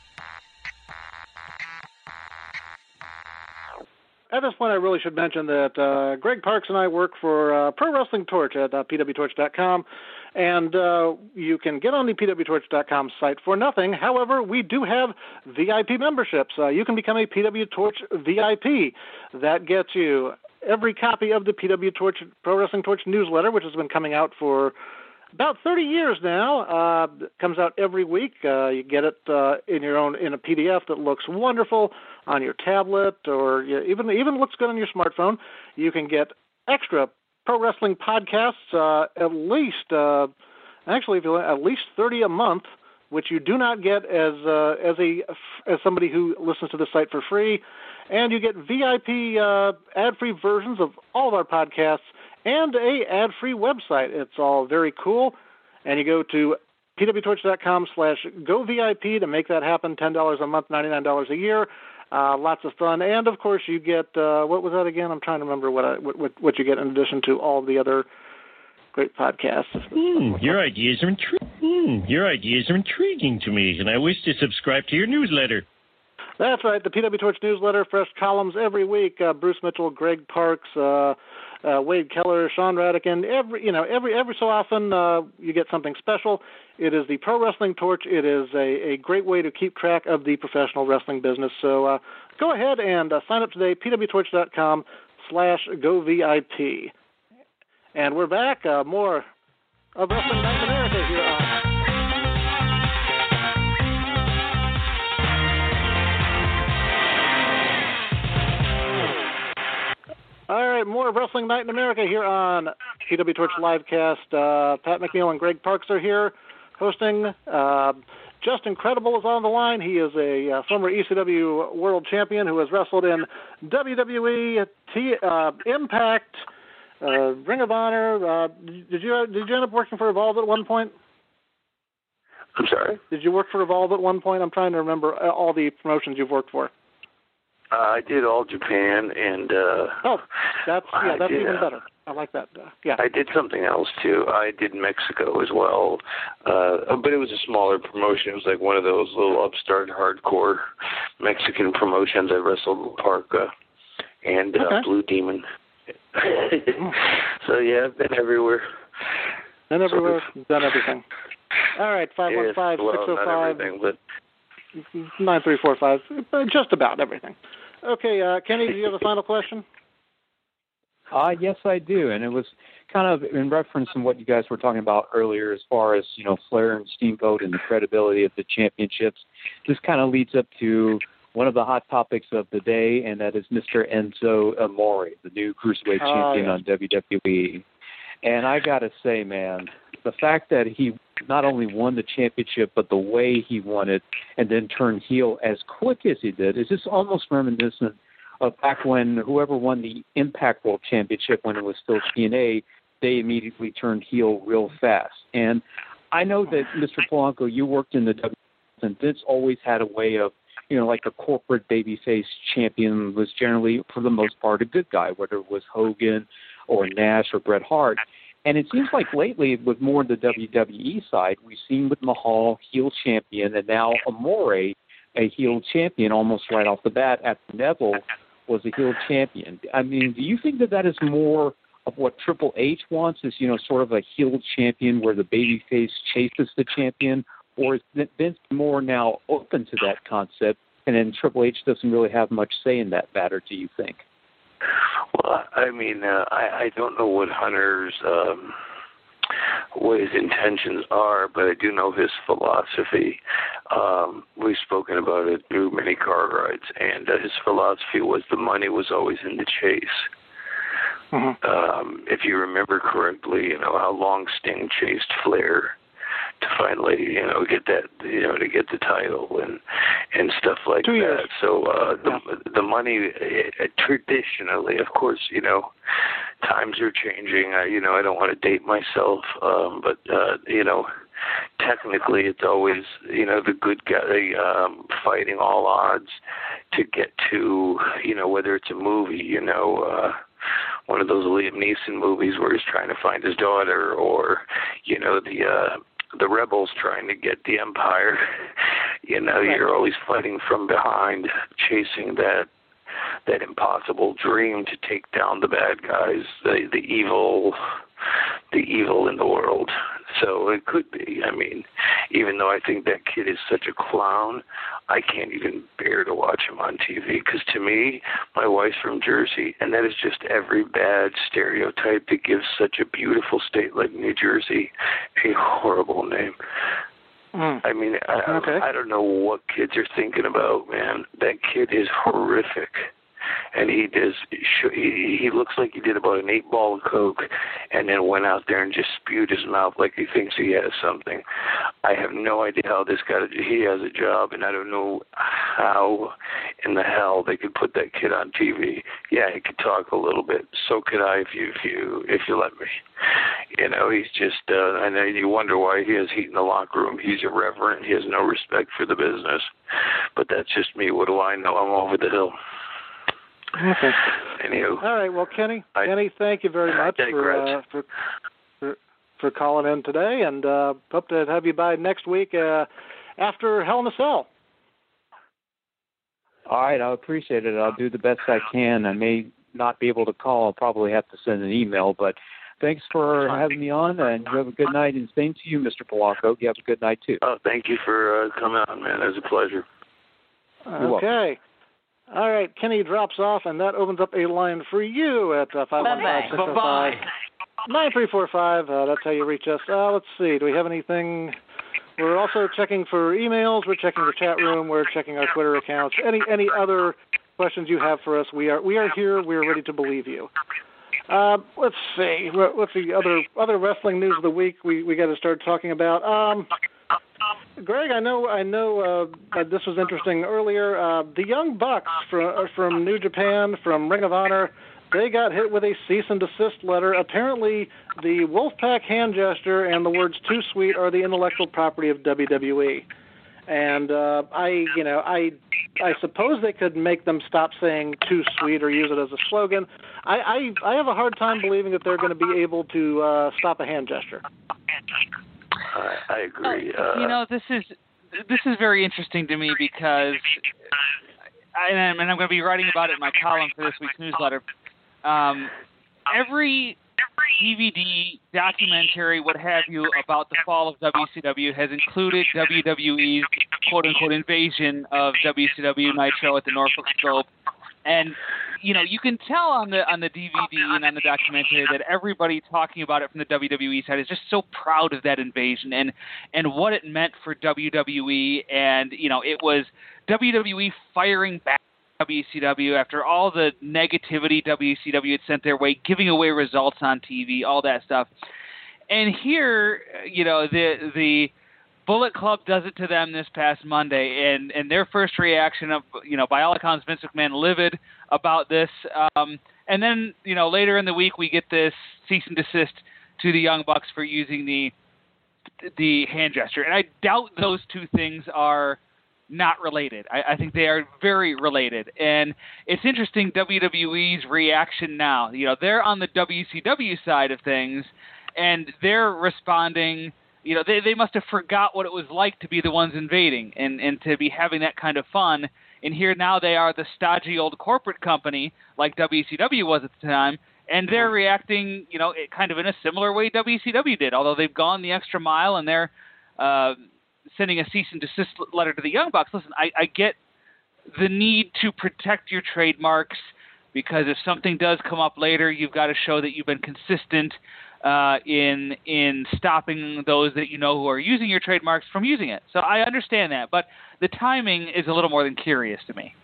At this point, I really should mention that uh, Greg Parks and I work for uh, Pro Wrestling Torch at uh, P W Torch dot com, and uh, you can get on the P W Torch dot com site for nothing. However, we do have V I P memberships. Uh, you can become a P W Torch V I P. That gets you every copy of the P W Torch Pro Wrestling Torch newsletter, which has been coming out for about thirty years now. Uh, it comes out every week. Uh, you get it uh, in your own in a P D F that looks wonderful on your tablet, or you, even even looks good on your smartphone. You can get extra pro wrestling podcasts, uh, at least uh, actually if you at least thirty a month, which you do not get as uh, as a as somebody who listens to the site for free. And you get V I P uh, ad-free versions of all of our podcasts and a ad-free website. It's all very cool. And you go to P W Torch dot com slash go V I P to make that happen. ten dollars a month, ninety-nine dollars a year. Uh, lots of fun. And, of course, you get, uh, what was that again? I'm trying to remember what, I, what, what you get in addition to all the other great podcasts. Mm, your ideas are intri- mm, Your ideas are intriguing to me, and I wish to subscribe to your newsletter. That's right, the P W Torch newsletter, fresh columns every week. Uh, Bruce Mitchell, Greg Parks, uh, uh, Wade Keller, Sean Radican. Every you know, every every so often uh, you get something special. It is the Pro Wrestling Torch. It is a, a great way to keep track of the professional wrestling business. So uh, go ahead and uh, sign up today. P W Torch dot com slash go V I P. And we're back. Uh, more of Wrestling Night in America here on. All right, more of Wrestling Night in America here on P W Torch Livecast. Uh, Pat McNeil and Greg Parks are here hosting. Uh, Just Incredible is on the line. He is a uh, former E C W World Champion who has wrestled in W W E, T, uh, Impact, uh, Ring of Honor. Uh, did you did you end up working for Evolve at one point? I'm sorry? Did you work for Evolve at one point? I'm trying to remember all the promotions you've worked for. Uh, I did All Japan, and uh, oh, that's yeah, that's did, even uh, better. I like that. Uh, yeah, I did something else too. I did Mexico as well, uh, but it was a smaller promotion. It was like one of those little upstart hardcore Mexican promotions. I wrestled Parka and uh, okay. Blue Demon. So yeah, I've been everywhere. Been everywhere, sort of. Done everything. All right, five one five six zero five. nine three four five, just about everything. Okay, uh, Kenny, do you have a final question? Uh, yes, I do, and it was kind of in reference to what you guys were talking about earlier as far as, you know, Flair and Steamboat and the credibility of the championships. This kind of leads up to one of the hot topics of the day, and that is Mister Enzo Amore, the new Cruiserweight oh, champion yeah. on W W E. And I got to say, man, the fact that he not only won the championship, but the way he won it and then turned heel as quick as he did is just almost reminiscent of back when whoever won the Impact World Championship when it was still T N A, they immediately turned heel real fast. And I know that, Mister Polanco, you worked in the W W E, and Vince always had a way of, you know, like a corporate babyface champion was generally, for the most part, a good guy, whether it was Hogan or Nash or Bret Hart. And it seems like lately, with more of the W W E side, we've seen with Mahal, heel champion, and now Amore, a heel champion almost right off the bat at Neville was a heel champion. I mean, do you think that that is more of what Triple H wants, is, you know, sort of a heel champion where the babyface chases the champion, or is Vince more now open to that concept, and then Triple H doesn't really have much say in that matter, do you think? Well, I mean, uh, I, I don't know what Hunter's, um, what his intentions are, but I do know his philosophy. Um, we've spoken about it through many car rides, and uh, his philosophy was the money was always in the chase. Mm-hmm. Um, if you remember correctly, you know, how long Sting chased Flair to finally, you know, get that, you know, to get the title and and stuff like Two that. Years. So uh, the yeah. the money uh, traditionally, of course, you know, times are changing. I, you know, I don't want to date myself, um, but uh, you know, technically, it's always, you know, the good guy um, fighting all odds to get to, you know, whether it's a movie, you know. Uh, one of those Liam Neeson movies where he's trying to find his daughter, or, you know, the uh, the rebels trying to get the Empire. You know, right. You're always fighting from behind, chasing that that impossible dream to take down the bad guys, the the evil, the evil in the world. So it could be. I mean, even though I think that kid is such a clown, I can't even bear to watch him on T V, because to me, my wife's from Jersey, and that is just every bad stereotype that gives such a beautiful state like New Jersey a horrible name. Mm. I mean, I, okay. I don't know what kids are thinking about, man. That kid is horrific. And he does. He, he looks like he did about an eight ball of coke, and then went out there and just spewed his mouth like he thinks he has something. I have no idea how this guy. He has a job, and I don't know how in the hell they could put that kid on T V. Yeah, he could talk a little bit. So could I, if you if you if you let me. You know, he's just. Uh, and then you wonder why he has heat in the locker room. He's irreverent. He has no respect for the business. But that's just me. What do I know? I'm over the hill. Okay. Anywho. All right. Well, Kenny, I, Kenny, thank you very much for, uh, for for for calling in today, and uh, hope to have you by next week uh, after Hell in a Cell. All right. I appreciate it. I'll do the best I can. I may not be able to call. I'll probably have to send an email, but thanks for having me on, and you have a good night. And same to you, Mister Polanco. You have a good night, too. Oh, thank you for uh, coming on, man. It was a pleasure. You're okay. Welcome. All right, Kenny drops off, and that opens up a line for you at uh, five one five, six oh five, nine three four five. Uh, that's how you reach us. Uh, let's see. Do we have anything? We're also checking for emails. We're checking the chat room. We're checking our Twitter accounts. Any any other questions you have for us? We are we are here. We are ready to believe you. Uh, let's see. What's the other other wrestling news of the week? We we got to start talking about. Um, Greg, I know, I know. Uh, uh, this was interesting earlier. Uh, the Young Bucks from from New Japan, from Ring of Honor, they got hit with a cease and desist letter. Apparently, the Wolfpack hand gesture and the words "too sweet" are the intellectual property of W W E. And uh, I, you know, I, I suppose they could make them stop saying "too sweet" or use it as a slogan. I, I, I have a hard time believing that they're going to be able to uh, stop a hand gesture. I, I agree. Uh, you know, this is this is very interesting to me because, I, and I'm going to be writing about it in my column for this week's newsletter. Um, every D V D, documentary, what have you, about the fall of W C W has included W W E's quote-unquote invasion of W C W Nitro at the Norfolk Scope. And you know, you can tell on the on the D V D and on the documentary that everybody talking about it from the W W E side is just so proud of that invasion and and what it meant for W W E. And you know, it was W W E firing back W C W after all the negativity W C W had sent their way, giving away results on T V, all that stuff. And here, you know, the the Bullet Club does it to them this past Monday, and, and their first reaction of, you know, by all accounts, Vince McMahon livid about this. Um, and then, you know, later in the week, we get this cease and desist to the Young Bucks for using the the hand gesture. And I doubt those two things are not related. I, I think they are very related. And it's interesting, W W E's reaction now. You know, they're on the W C W side of things, and they're responding. You know, they they must have forgot what it was like to be the ones invading and, and to be having that kind of fun. And here now they are the stodgy old corporate company like W C W was at the time, and they're reacting, you know, kind of in a similar way W C W did, although they've gone the extra mile and they're uh, sending a cease and desist letter to the Young Bucks. Listen, I, I get the need to protect your trademarks because if something does come up later, you've got to show that you've been consistent Uh, in in stopping those that you know who are using your trademarks from using it. So I understand that, but the timing is a little more than curious to me.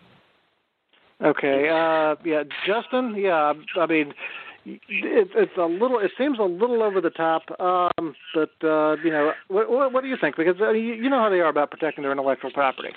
Okay, uh, yeah, Justin, yeah, I mean, it, it's a little, it seems a little over the top, um, but, uh, you know, what, what, what do you think? Because uh, you, you know how they are about protecting their intellectual property.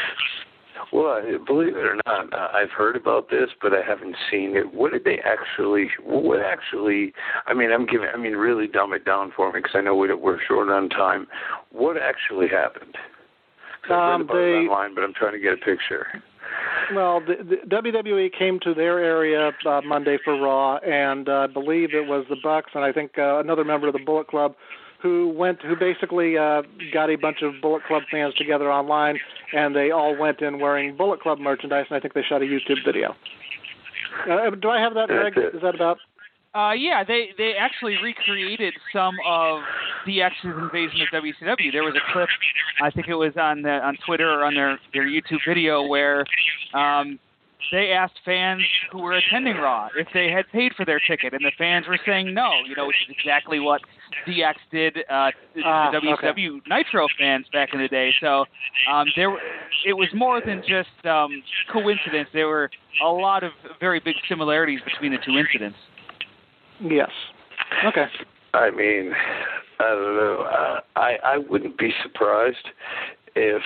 Well, believe it or not, I've heard about this, but I haven't seen it. What did they actually? What actually? I mean, I'm giving. I mean, really dumb it down for me because I know we're short on time. What actually happened? I've Um, heard about they, it online, but I'm trying to get a picture. Well, the, the W W E came to their area uh, Monday for Raw, and uh, I believe it was the Bucks and I think uh, another member of the Bullet Club who went, who basically uh, got a bunch of Bullet Club fans together online, and they all went in wearing Bullet Club merchandise, and I think they shot a YouTube video. Uh, do I have that, Greg? Is that about? Uh, yeah, they, they actually recreated some of D X's invasion of W C W. There was a clip, I think it was on the, on Twitter or on their, their YouTube video, where um, they asked fans who were attending Raw if they had paid for their ticket, and the fans were saying no, you know, which is exactly what D X did uh, to ah, the W C W okay. Nitro fans back in the day. So um, there, it was more than just um, coincidence. There were a lot of very big similarities between the two incidents. Yes. Okay. I mean, I don't know. Uh, I I wouldn't be surprised if.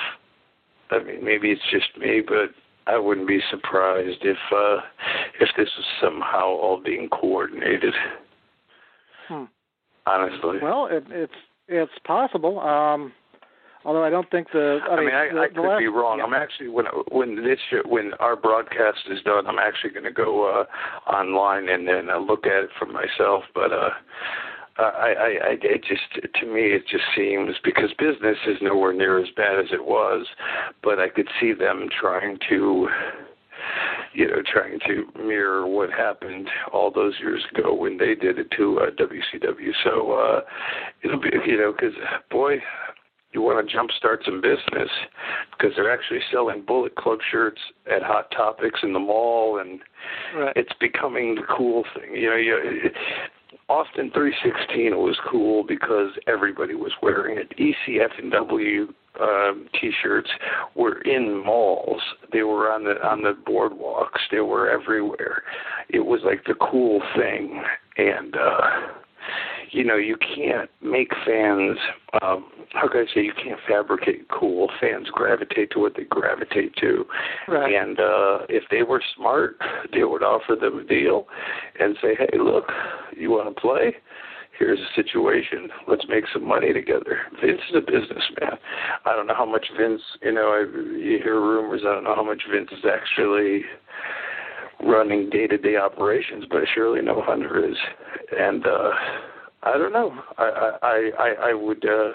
I mean, maybe it's just me, but I wouldn't be surprised if uh, if this was somehow all being coordinated. Hmm. Honestly. Well, it, it's it's possible. Um, although I don't think the. I, I mean, I, the, I the could last, be wrong. yeah. I'm actually when when this when our broadcast is done, I'm actually going to go uh, online and then uh, look at it for myself. But uh, I, I, I, it just to me, it just seems because business is nowhere near as bad as it was, but I could see them trying to. You know, trying to mirror what happened all those years ago when they did it to uh, W C W. So uh, it'll be, you know, because, boy, you want to jumpstart some business because they're actually selling Bullet Club shirts at Hot Topics in the mall, and right. It's becoming the cool thing. You know, you, it, Austin three sixteen was cool because everybody was wearing it. E C F and W um, T-shirts were in malls. They were on the on the boardwalks. They were everywhere. It was like the cool thing, and uh, you know, you can't make fans. Um, how can I say? You can't fabricate cool. Fans gravitate to what they gravitate to, right. and uh, if they were smart, they would offer them a deal and say, "Hey, look, you want to play? Here's a situation. Let's make some money together." Vince is a businessman. I don't know how much Vince, you know, I, you hear rumors. I don't know how much Vince is actually running day-to-day operations, but I surely know Hunter is. And uh, I don't know. I I I, I would. Uh,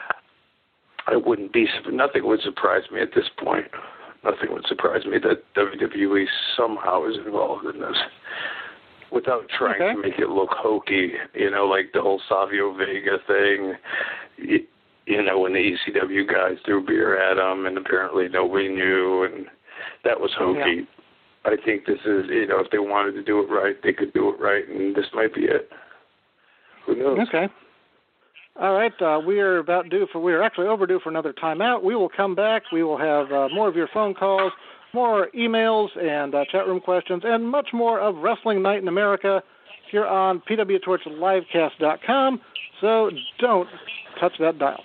I wouldn't be. Nothing would surprise me at this point. Nothing would surprise me that W W E somehow is involved in this. Without trying okay. to make it look hokey, you know, like the whole Savio Vega thing, you, you know, when the E C W guys threw beer at him and apparently nobody knew, and that was hokey. I think this is, you know, if they wanted to do it right, they could do it right, and this might be it. Who knows? Okay. All right, uh, we are about due for, we are actually overdue for another timeout. We will come back. We will have uh, more of your phone calls, more emails and uh, chat room questions, and much more of Wrestling Night in America here on P W Torch Livecast dot com. So don't touch that dial.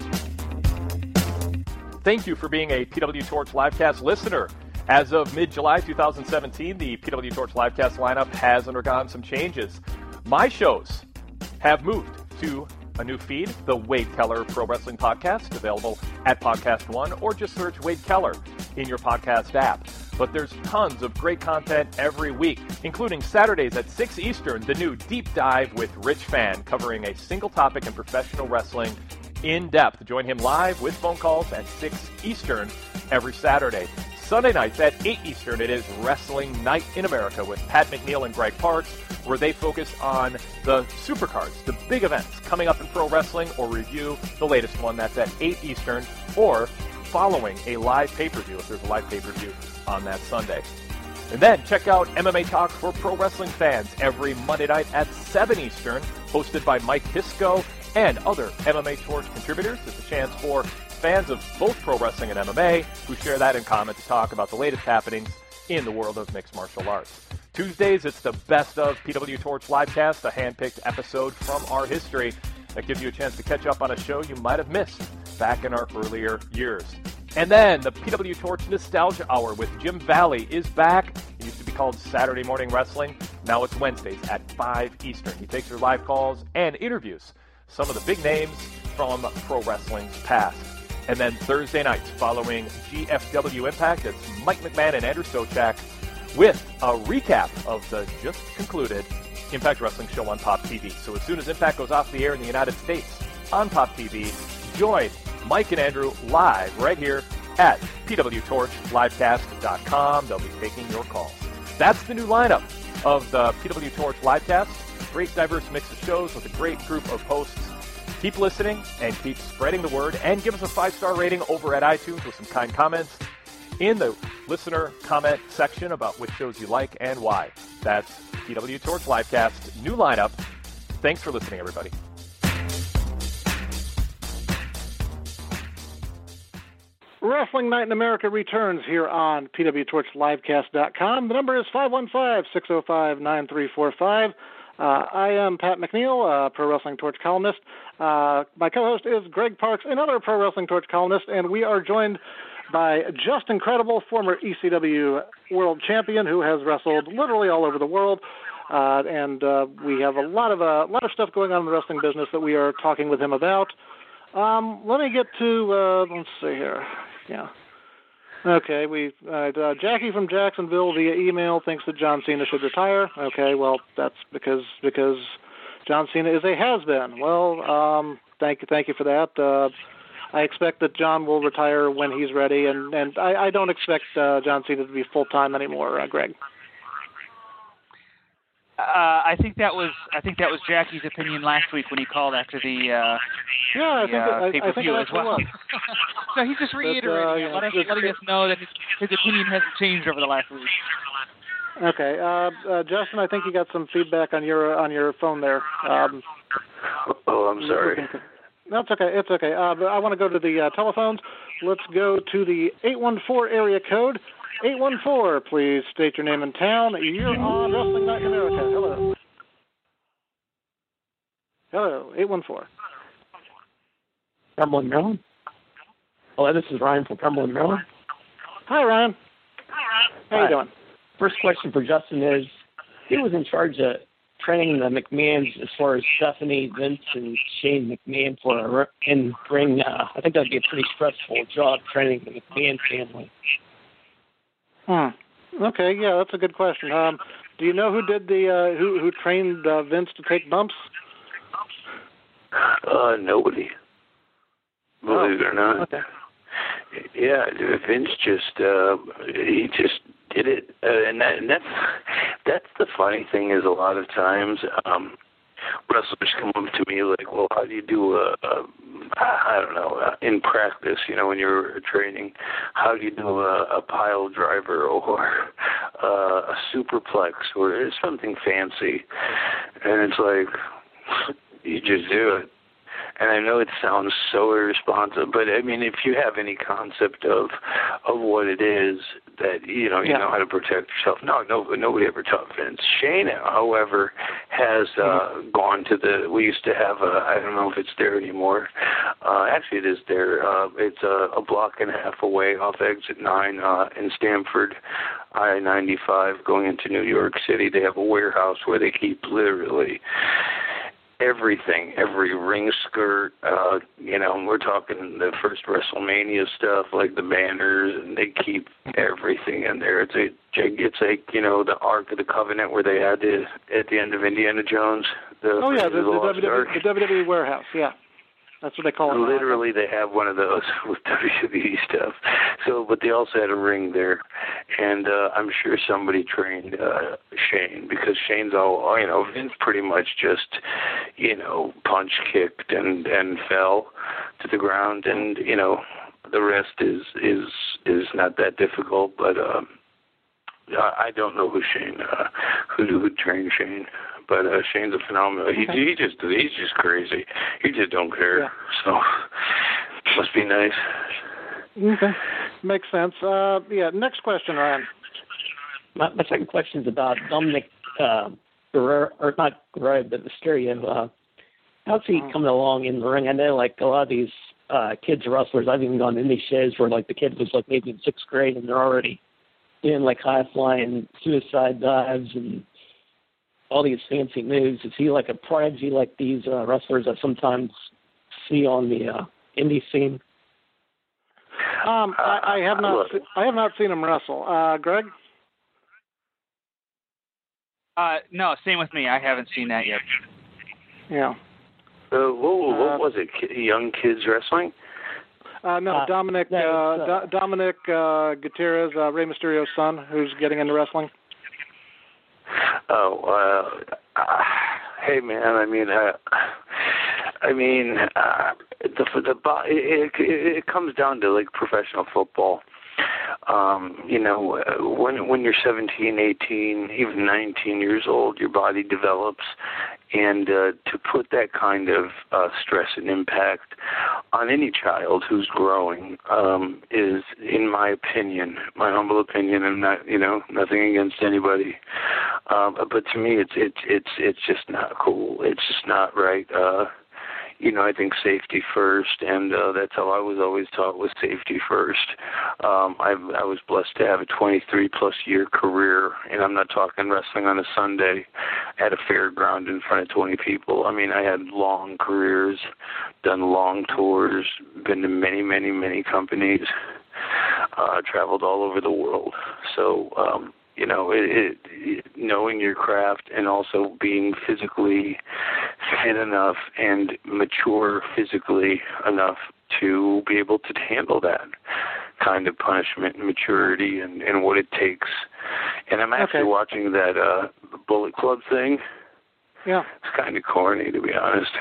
Thank you for being a P W Torch Livecast listener. As of mid-July two thousand seventeen, the P W Torch Livecast lineup has undergone some changes. My shows have moved to a new feed, the Wade Keller Pro Wrestling Podcast, available at Podcast One, or just search Wade Keller in your podcast app. But there's tons of great content every week, including Saturdays at six Eastern, the new Deep Dive with Rich Fann, covering a single topic in professional wrestling in depth. Join him live with phone calls at six Eastern every Saturday. Sunday nights at eight Eastern, it is Wrestling Night in America with Pat McNeil and Greg Parks, where they focus on the supercards, the big events coming up in pro wrestling, or review the latest one. That's at eight Eastern, or following a live pay-per-view, if there's a live pay-per-view on that Sunday. And then check out M M A Talk for Pro Wrestling Fans every Monday night at seven Eastern, hosted by Mike Pisco and other M M A Torch contributors. It's a chance for fans of both pro wrestling and M M A who share that in common to talk about the latest happenings in the world of mixed martial arts. Tuesdays, it's the Best of P W Torch Livecast, a hand-picked episode from our history that gives you a chance to catch up on a show you might have missed back in our earlier years. And then the P W Torch Nostalgia Hour with Jim Valley is back. It used to be called Saturday Morning Wrestling. Now it's Wednesdays at five Eastern. He takes your live calls and interviews some of the big names from pro wrestling's past. And then Thursday nights, following G F W Impact, it's Mike McMahon and Andrew Stochak with a recap of the just concluded Impact Wrestling show on Pop T V. So as soon as Impact goes off the air in the United States on Pop T V, join Mike and Andrew live right here at P W Torch Livecast dot com. They'll be taking your calls. That's the new lineup of the P W Torch Livecast. Great diverse mix of shows with a great group of hosts. Keep listening and keep spreading the word, and give us a five-star rating over at iTunes with some kind comments in the listener comment section about which shows you like and why. That's P W Torch Livecast, new lineup. Thanks for listening, everybody. Wrestling Night in America returns here on P W Torch Livecast dot com. The number is five one five, six oh five, nine three four five. Uh, I am Pat McNeil, uh, Pro Wrestling Torch columnist. Uh, my co-host is Greg Parks, another Pro Wrestling Torch columnist, and we are joined by Just Incredible, former E C W World Champion, who has wrestled literally all over the world. Uh, and uh, we have a lot of a uh, lot of stuff going on in the wrestling business that we are talking with him about. Um, let me get to uh, let's see here. Yeah. Okay, we uh, uh, Jackie from Jacksonville via email thinks that John Cena should retire. Okay, well that's because because John Cena is a has-been. Well, um, thank you, thank you for that. Uh, I expect that John will retire when he's ready, and and I, I don't expect uh, John Cena to be full time anymore. Uh, Greg. Uh, I think that was I think that was Jackie's opinion last week when he called after the uh, yeah I the, think uh, it, I, I think it as well. was. So he's just reiterating, but, uh, it, yeah, letting, it's, letting us know that his, his opinion hasn't changed over the last week. Okay, uh, uh, Justin, I think you got some feedback on your on your phone there. Um, oh, I'm sorry. That's okay. It's okay. Uh, but I want to go to the uh, telephones. Let's go to the eight one four area code. eight one four, please state your name and town. You're on Wrestling Night in America. Hello. Hello, eight one four. Cumberland, Maryland. Hello, this is Ryan from Cumberland, Maryland. Hi, Ryan. How Hi. you doing? First question for Justin is, who was in charge of training the McMahons as far as Stephanie, Vince, and Shane McMahon for a in-ring? Uh, I think that would be a pretty stressful job, training the McMahon family. Hmm. Okay, yeah, that's a good question. Um, do you know who did the uh, who who trained uh, Vince to take bumps? Uh, nobody. Believe oh, it or not. Okay. Yeah, Vince just uh, he just did it, uh, and that and that's that's the funny thing is a lot of times um, wrestlers come up to me like, well, how do you do a, a I don't know, uh, in practice, you know, when you're training, how do you do a, a pile driver or uh, a superplex or something fancy, and it's like you just do it. And I know it sounds so irresponsible, but I mean, if you have any concept of of what it is that you know, you yeah. know how to protect yourself. No, no, nobody ever taught Vince. Shane, however, has uh, mm-hmm. gone to the. We used to have a. I don't know if it's there anymore. Uh, actually, it is there. Uh, it's a, a block and a half away off Exit Nine uh, in Stamford, I ninety-five, going into New York City. They have a warehouse where they keep literally everything, every ring skirt, uh, you know, we're talking the first WrestleMania stuff, like the banners, and they keep everything in there. It's a, it's like, you know, the Ark of the Covenant where they had the, at the end of Indiana Jones. The oh, yeah, the, the, the, W W E, the W W E warehouse, yeah. That's what they call it. Literally, they have one of those with W W E stuff. So, but they also had a ring there, and uh, I'm sure somebody trained uh, Shane because Shane's all, you know, Vince pretty much just, you know, punch kicked and and fell to the ground, and you know, the rest is is is not that difficult. But um, I don't know who Shane, uh, who who trained Shane. But uh, Shane's a phenomenal. He okay. he just he's just crazy. He just don't care. Yeah. So must be nice. Okay, makes sense. Uh, yeah. Next question, Ryan. My, my second question is about Dominic uh, Guerrero, or not Guerrero, but Mysterio. Uh, how's he oh. coming along in the ring? I know like a lot of these uh, kids wrestlers. I've even gone to indie shows where like the kid was like maybe in sixth grade and they're already doing like high flying suicide dives and all these fancy moves. Is he like a prodigy like these uh, wrestlers I sometimes see on the uh, indie scene? Um, I, I have not. Se- I have not seen him wrestle. Uh, Greg? Uh, no, same with me. I haven't seen that yet. Yeah. Uh, what, what was it? Young kids wrestling? Uh, no, uh, Dominic. Uh, uh, Do- Dominic uh, Gutierrez, uh, Rey Mysterio's son, who's getting into wrestling. Oh, uh, uh, hey man. I mean, uh, I mean, uh, the the it, it it comes down to like professional football. Um, you know, when when you're seventeen, eighteen, even nineteen years old, your body develops, and uh, to put that kind of uh, stress and impact on any child who's growing um, is, in my opinion, my humble opinion, and not, you know, nothing against anybody, um, but to me, it's it's it's it's just not cool. It's just not right. Uh, You know, I think safety first, and uh, that's how I was always taught, was safety first. Um, I, I was blessed to have a twenty-three plus year career, and I'm not talking wrestling on a Sunday at a fairground in front of twenty people. I mean, I had long careers, done long tours, been to many, many, many companies, uh, traveled all over the world. So, um, you know, it, it, it, knowing your craft and also being physically fit enough and mature physically enough to be able to handle that kind of punishment and maturity and, and what it takes. And I'm actually okay. watching that uh, Bullet Club thing. Yeah. It's kind of corny, to be honest.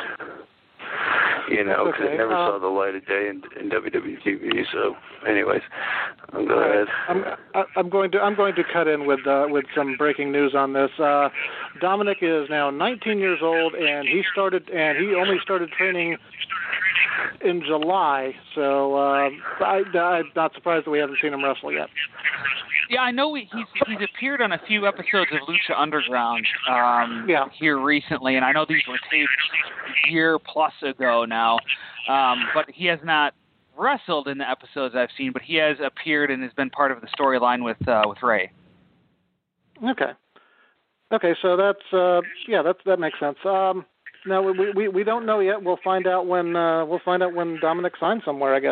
You know, because okay. I never um, saw the light of day in, in W W E T V. So, anyways, go right. ahead. I'm I'm going to I'm going to cut in with uh, with some breaking news on this. Uh, Dominic is now nineteen years old, and he started and he only started training in July. So uh, I, I'm not surprised that we haven't seen him wrestle yet. Yeah, I know he, he's he's appeared on a few episodes of Lucha Underground um, yeah. here recently, and I know these were taped a year plus ago now, um, but he has not wrestled in the episodes I've seen, but he has appeared and has been part of the storyline with uh, with Ray. Okay. Okay, so that's uh, yeah, that's that makes sense. Um, no, we, we we don't know yet. We'll find out when uh, we'll find out when Dominic signs somewhere, I guess.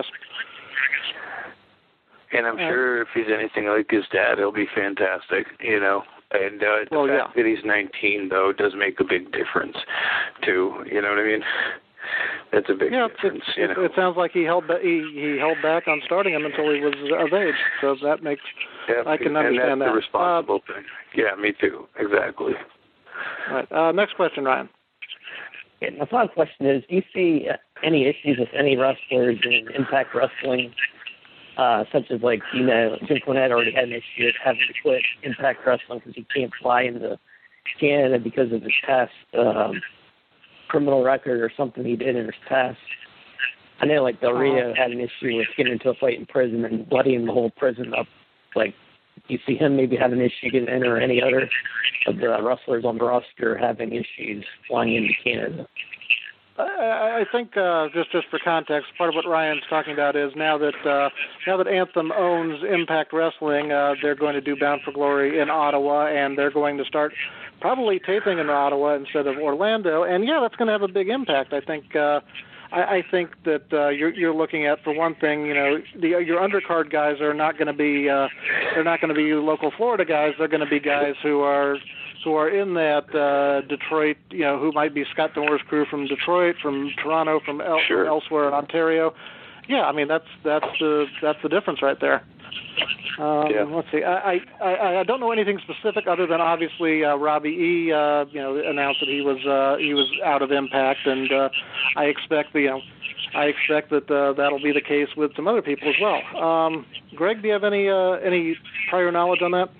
And I'm uh, sure if he's anything like his dad, he'll be fantastic, you know. And uh, the well, fact yeah. that he's nineteen, though, does make a big difference, too. You know what I mean? That's a big yeah, difference. It, you know? it sounds like he held ba- he he held back on starting him until he was of age. So that makes yeah, I can understand and that's that. the responsible uh, thing. Yeah, me too. Exactly. All right. Uh, next question, Ryan. Yeah, my final question is: do you see uh, any issues with any wrestlers in Impact Wrestling uh, such as like, you know, Jim Cornette already had an issue with having to quit Impact Wrestling because he can't fly into Canada because of his past um, criminal record or something he did in his past. I know, like, Del Rio had an issue with getting into a fight in prison and bloodying the whole prison up. Like, you see him maybe have an issue getting in, or any other of the wrestlers on the roster having issues flying into Canada. I, I think uh, just just for context, part of what Ryan's talking about is now that uh, now that Anthem owns Impact Wrestling, uh, they're going to do Bound for Glory in Ottawa, and they're going to start probably taping in Ottawa instead of Orlando. And yeah, that's going to have a big impact. I think. Uh, I, I think that uh, you're, you're looking at, for one thing, you know, the, your undercard guys are not going to be uh, they're not going to be local Florida guys. They're going to be guys who are who are in that uh, Detroit, you know, who might be Scott D'Amore's crew from Detroit, from Toronto, from el- sure. elsewhere in Ontario. Yeah, I mean that's that's the that's the difference right there. Um, yeah. Let's see. I, I I don't know anything specific other than obviously uh, Robbie E. Uh, you know, announced that he was uh, he was out of Impact, and uh, I expect the you know I expect that uh, that'll be the case with some other people as well. Um, Greg, do you have any uh, any prior knowledge on that?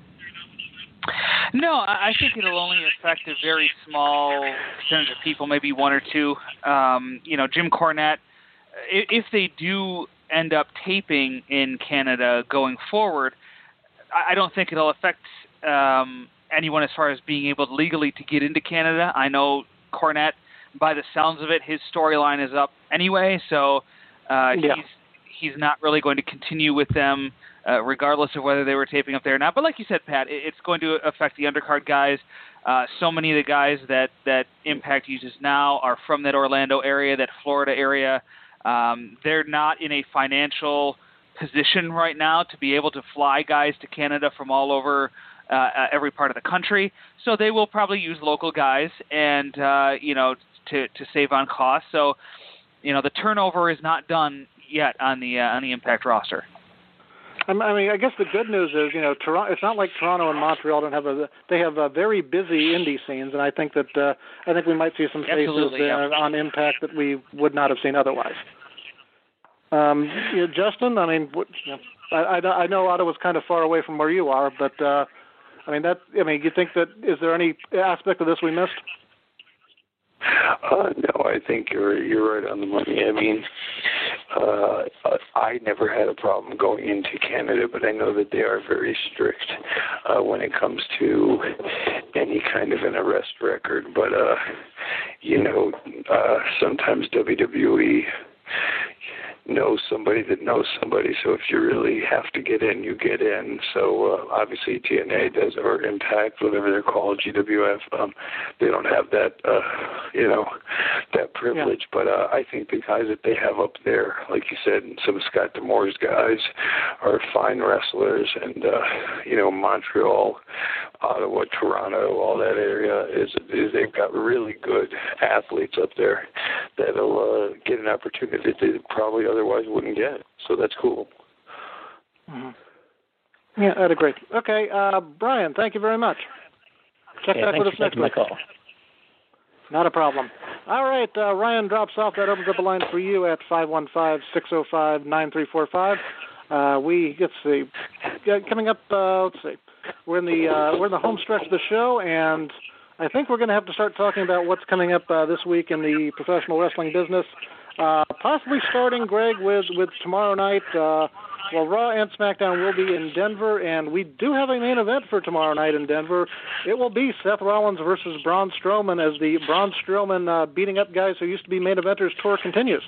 No, I think it'll only affect a very small percentage of people, maybe one or two. Um, you know, Jim Cornette, if they do end up taping in Canada going forward, I don't think it'll affect um, anyone as far as being able legally to get into Canada. I know Cornette, by the sounds of it, his storyline is up anyway, so uh, yeah. he's he's not really going to continue with them, uh, regardless of whether they were taping up there or not. But like you said, Pat, it's going to affect the undercard guys. Uh, so many of the guys that, that Impact uses now are from that Orlando area, that Florida area. Um, they're not in a financial position right now to be able to fly guys to Canada from all over uh, every part of the country. So they will probably use local guys and, uh, you know, to, to save on costs. So, you know, the turnover is not done yet on the uh, on the Impact roster. I mean, I guess the good news is, you know, Toronto. It's not like Toronto and Montreal don't have a. They have a very busy indie scenes, and I think that uh, I think we might see some faces Absolutely, yeah. uh, on Impact that we would not have seen otherwise. Um, you know, Justin, I mean, what, you know, I, I, I know Ottawa's kind of far away from where you are, but uh, I mean that. I mean, you think that is there any aspect of this we missed? Uh, no, I think you're you're right on the money. I mean, uh, I never had a problem going into Canada, but I know that they are very strict uh, when it comes to any kind of an arrest record. But uh, you know, uh, sometimes W W E knows somebody that knows somebody, so if you really have to get in, you get in. So uh, obviously T N A does, or Impact, whatever they're called, G W F, um, they don't have that, uh, you know, that privilege. Yeah. But uh, I think the guys that they have up there, like you said, some of Scott D'Amore's guys are fine wrestlers, and, uh, you know, Montreal, Ottawa, Toronto, all that area, is, is they've got really good athletes up there that'll uh, get an opportunity that they probably otherwise wouldn't get. So that's cool. Mm-hmm. Yeah, I'd agree. Okay, uh, Brian, thank you very much. Check yeah, back with us next week. Call. Not a problem. All right, uh, Ryan drops off. That opens up a line for you at five one five, six oh five, nine three four five. Uh, we, let's see, coming up, uh, let's see, we're in the uh, we're in the home stretch of the show, and I think we're going to have to start talking about what's coming up uh, this week in the professional wrestling business. Uh, possibly starting, Greg, with, with tomorrow night. Uh, well, Raw and SmackDown will be in Denver, and we do have a main event for tomorrow night in Denver. It will be Seth Rollins versus Braun Strowman, as the Braun Strowman uh, beating up guys who used to be main eventers tour continues.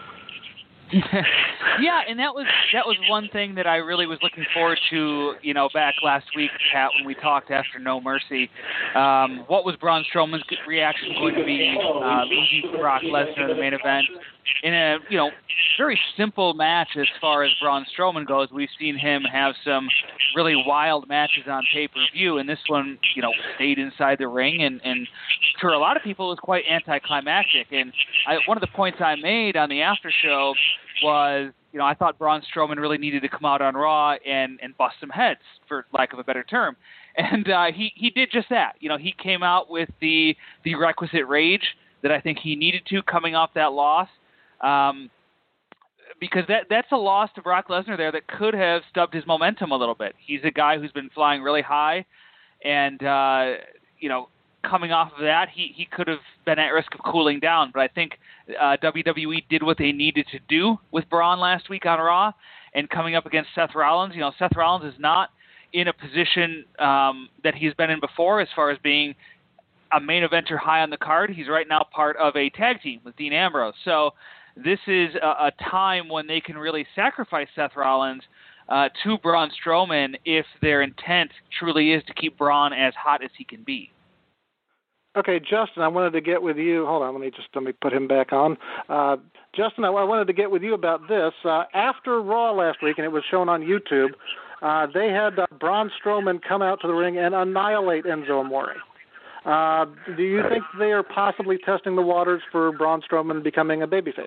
Yeah, and that was that was one thing that I really was looking forward to, you know, back last week, Pat, when we talked after No Mercy. Um, what was Braun Strowman's reaction going to be uh, losing Brock Lesnar in the main event? In a, you know, very simple match as far as Braun Strowman goes. We've seen him have some really wild matches on pay-per-view, and this one, you know, stayed inside the ring, and, and for a lot of people, it was quite anticlimactic. And I, one of the points I made on the after show was, you know, I thought Braun Strowman really needed to come out on Raw and, and bust some heads, for lack of a better term. And uh, he, he did just that. You know, he came out with the the requisite rage that I think he needed to coming off that loss. Um, because that that's a loss to Brock Lesnar there that could have stubbed his momentum a little bit. He's a guy who's been flying really high, and uh, you know, coming off of that, he, he could have been at risk of cooling down. But I think uh, W W E did what they needed to do with Braun last week on Raw, and coming up against Seth Rollins. You know, Seth Rollins is not in a position um, that he's been in before as far as being a main eventer high on the card. He's right now part of a tag team with Dean Ambrose. So this is a, a time when they can really sacrifice Seth Rollins uh, to Braun Strowman if their intent truly is to keep Braun as hot as he can be. Okay, Justin, I wanted to get with you. Hold on, let me just let me put him back on. Uh, Justin, I, I wanted to get with you about this. Uh, after Raw last week, and it was shown on YouTube, uh, they had uh, Braun Strowman come out to the ring and annihilate Enzo Amore. Uh, do you think they are possibly testing the waters for Braun Strowman becoming a babyface?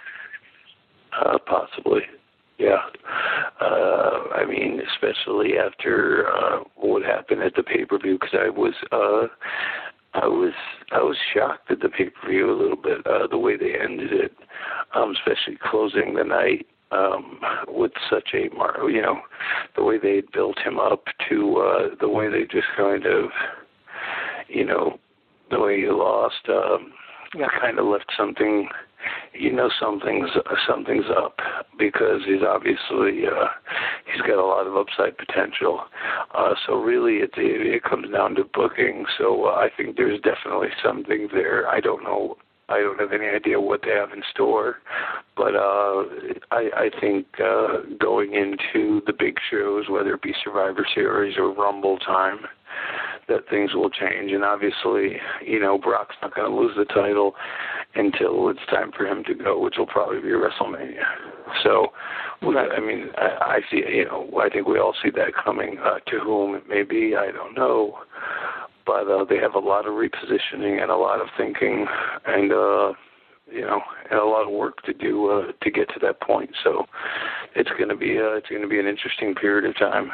Uh, possibly, yeah. Uh, I mean, especially after uh, what happened at the pay-per-view, because I was, uh, I was, I was shocked at the pay-per-view a little bit, uh, the way they ended it, um, especially closing the night um, with such a, you know, the way they had built him up to uh, the way they just kind of. You know, the way he lost, um, yeah. kind of left something, you know, something's something's up because he's obviously uh, he's got a lot of upside potential. Uh, so really, it, it it comes down to booking. So uh, I think there's definitely something there. I don't know. I don't have any idea what they have in store, but uh, I, I think uh, going into the big shows, whether it be Survivor Series or Rumble time, that things will change. And obviously, you know, Brock's not going to lose the title until it's time for him to go, which will probably be WrestleMania. So, right. I mean, I, I see, you know, I think we all see that coming. Uh, to whom it may be, I don't know. But uh, they have a lot of repositioning and a lot of thinking and, uh, you know, and a lot of work to do uh, to get to that point. So it's going to be uh, it's going to be an interesting period of time.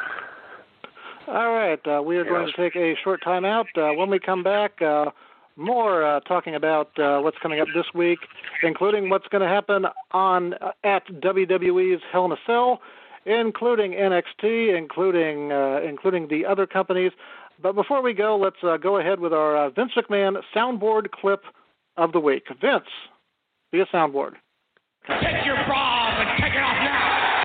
All right, uh, we are going to take a short time out. Uh, when we come back, uh, more uh, talking about uh, what's coming up this week, including what's going to happen on uh, at W W E's Hell in a Cell, including N X T, including uh, including the other companies. But before we go, let's uh, go ahead with our uh, Vince McMahon soundboard clip of the week. Vince, be a soundboard. Take your bra and take it off now!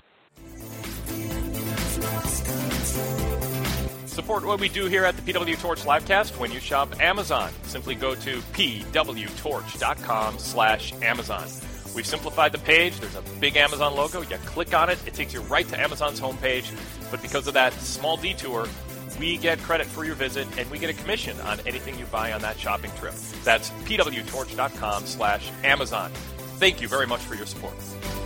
Support what we do here at the P W Torch Livecast when you shop Amazon. Simply go to pwtorch.com slash Amazon. We've simplified the page. There's a big Amazon logo. You click on it. It takes you right to Amazon's homepage. But because of that small detour, we get credit for your visit, and we get a commission on anything you buy on that shopping trip. That's pwtorch.com slash Amazon. Thank you very much for your support.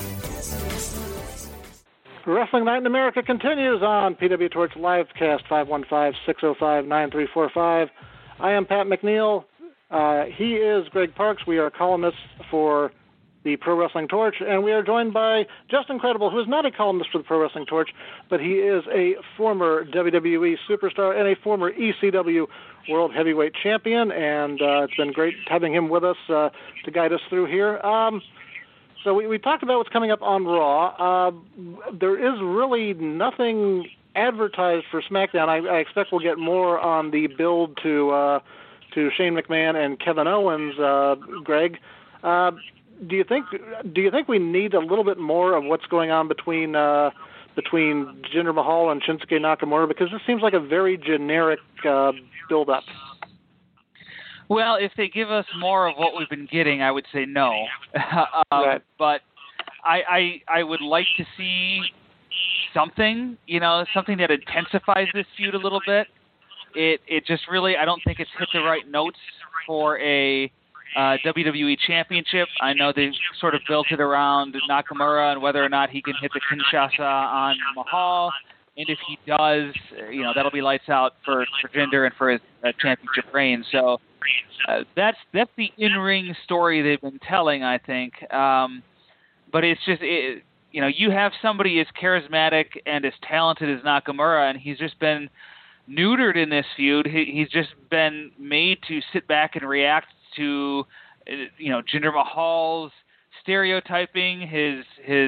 Wrestling Night in America continues on P W Torch Livecast, five one five, six oh five, nine three four five. I am Pat McNeil. Uh, he is Greg Parks. We are columnists for the Pro Wrestling Torch, and we are joined by Justin Credible, who is not a columnist for the Pro Wrestling Torch, but he is a former W W E superstar and a former E C W World Heavyweight Champion, and uh, it's been great having him with us uh, to guide us through here. Um, so we, we talked about what's coming up on Raw. Uh, there is really nothing advertised for SmackDown. I, I expect we'll get more on the build to uh, to Shane McMahon and Kevin Owens, uh, Greg. Uh, Do you think? Do you think we need a little bit more of what's going on between uh, between Jinder Mahal and Shinsuke Nakamura? Because this seems like a very generic uh, build-up. Well, if they give us more of what we've been getting, I would say no. um, right. But I, I I would like to see something, you know, something that intensifies this feud a little bit. It it just really, I don't think it's hit the right notes for a Uh, W W E Championship. I know they've sort of built it around Nakamura and whether or not he can hit the Kinshasa on Mahal. And if he does, you know, that'll be lights out for, for Jinder and for his uh, championship reign. So uh, that's that's the in-ring story they've been telling, I think. Um, but it's just, it, you know, you have somebody as charismatic and as talented as Nakamura, and he's just been neutered in this feud. He, he's just been made to sit back and react to, you know, Jinder Mahal's stereotyping, his his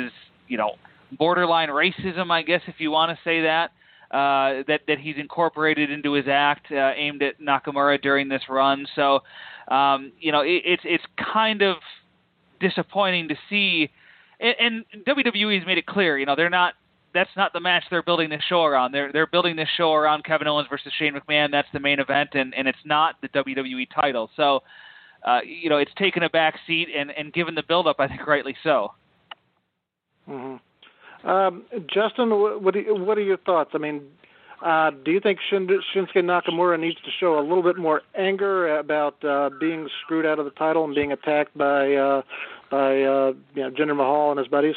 you know, borderline racism, I guess, if you want to say that, uh, that that he's incorporated into his act uh, aimed at Nakamura during this run. So, um, you know, it, it's it's kind of disappointing to see, and, and W W E has made it clear, you know, they're not. That's not the match they're building this show around. They're they're building this show around Kevin Owens versus Shane McMahon. That's the main event, and, and it's not the W W E title. So, uh, you know, it's taken a back seat, and, and given the build-up, I think rightly so. Mm-hmm. Um, Justin, what, do you, what are your thoughts? I mean, uh, do you think Shin, Shinsuke Nakamura needs to show a little bit more anger about uh, being screwed out of the title and being attacked by, uh, by uh, you know, Jinder Mahal and his buddies?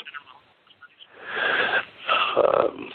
Um,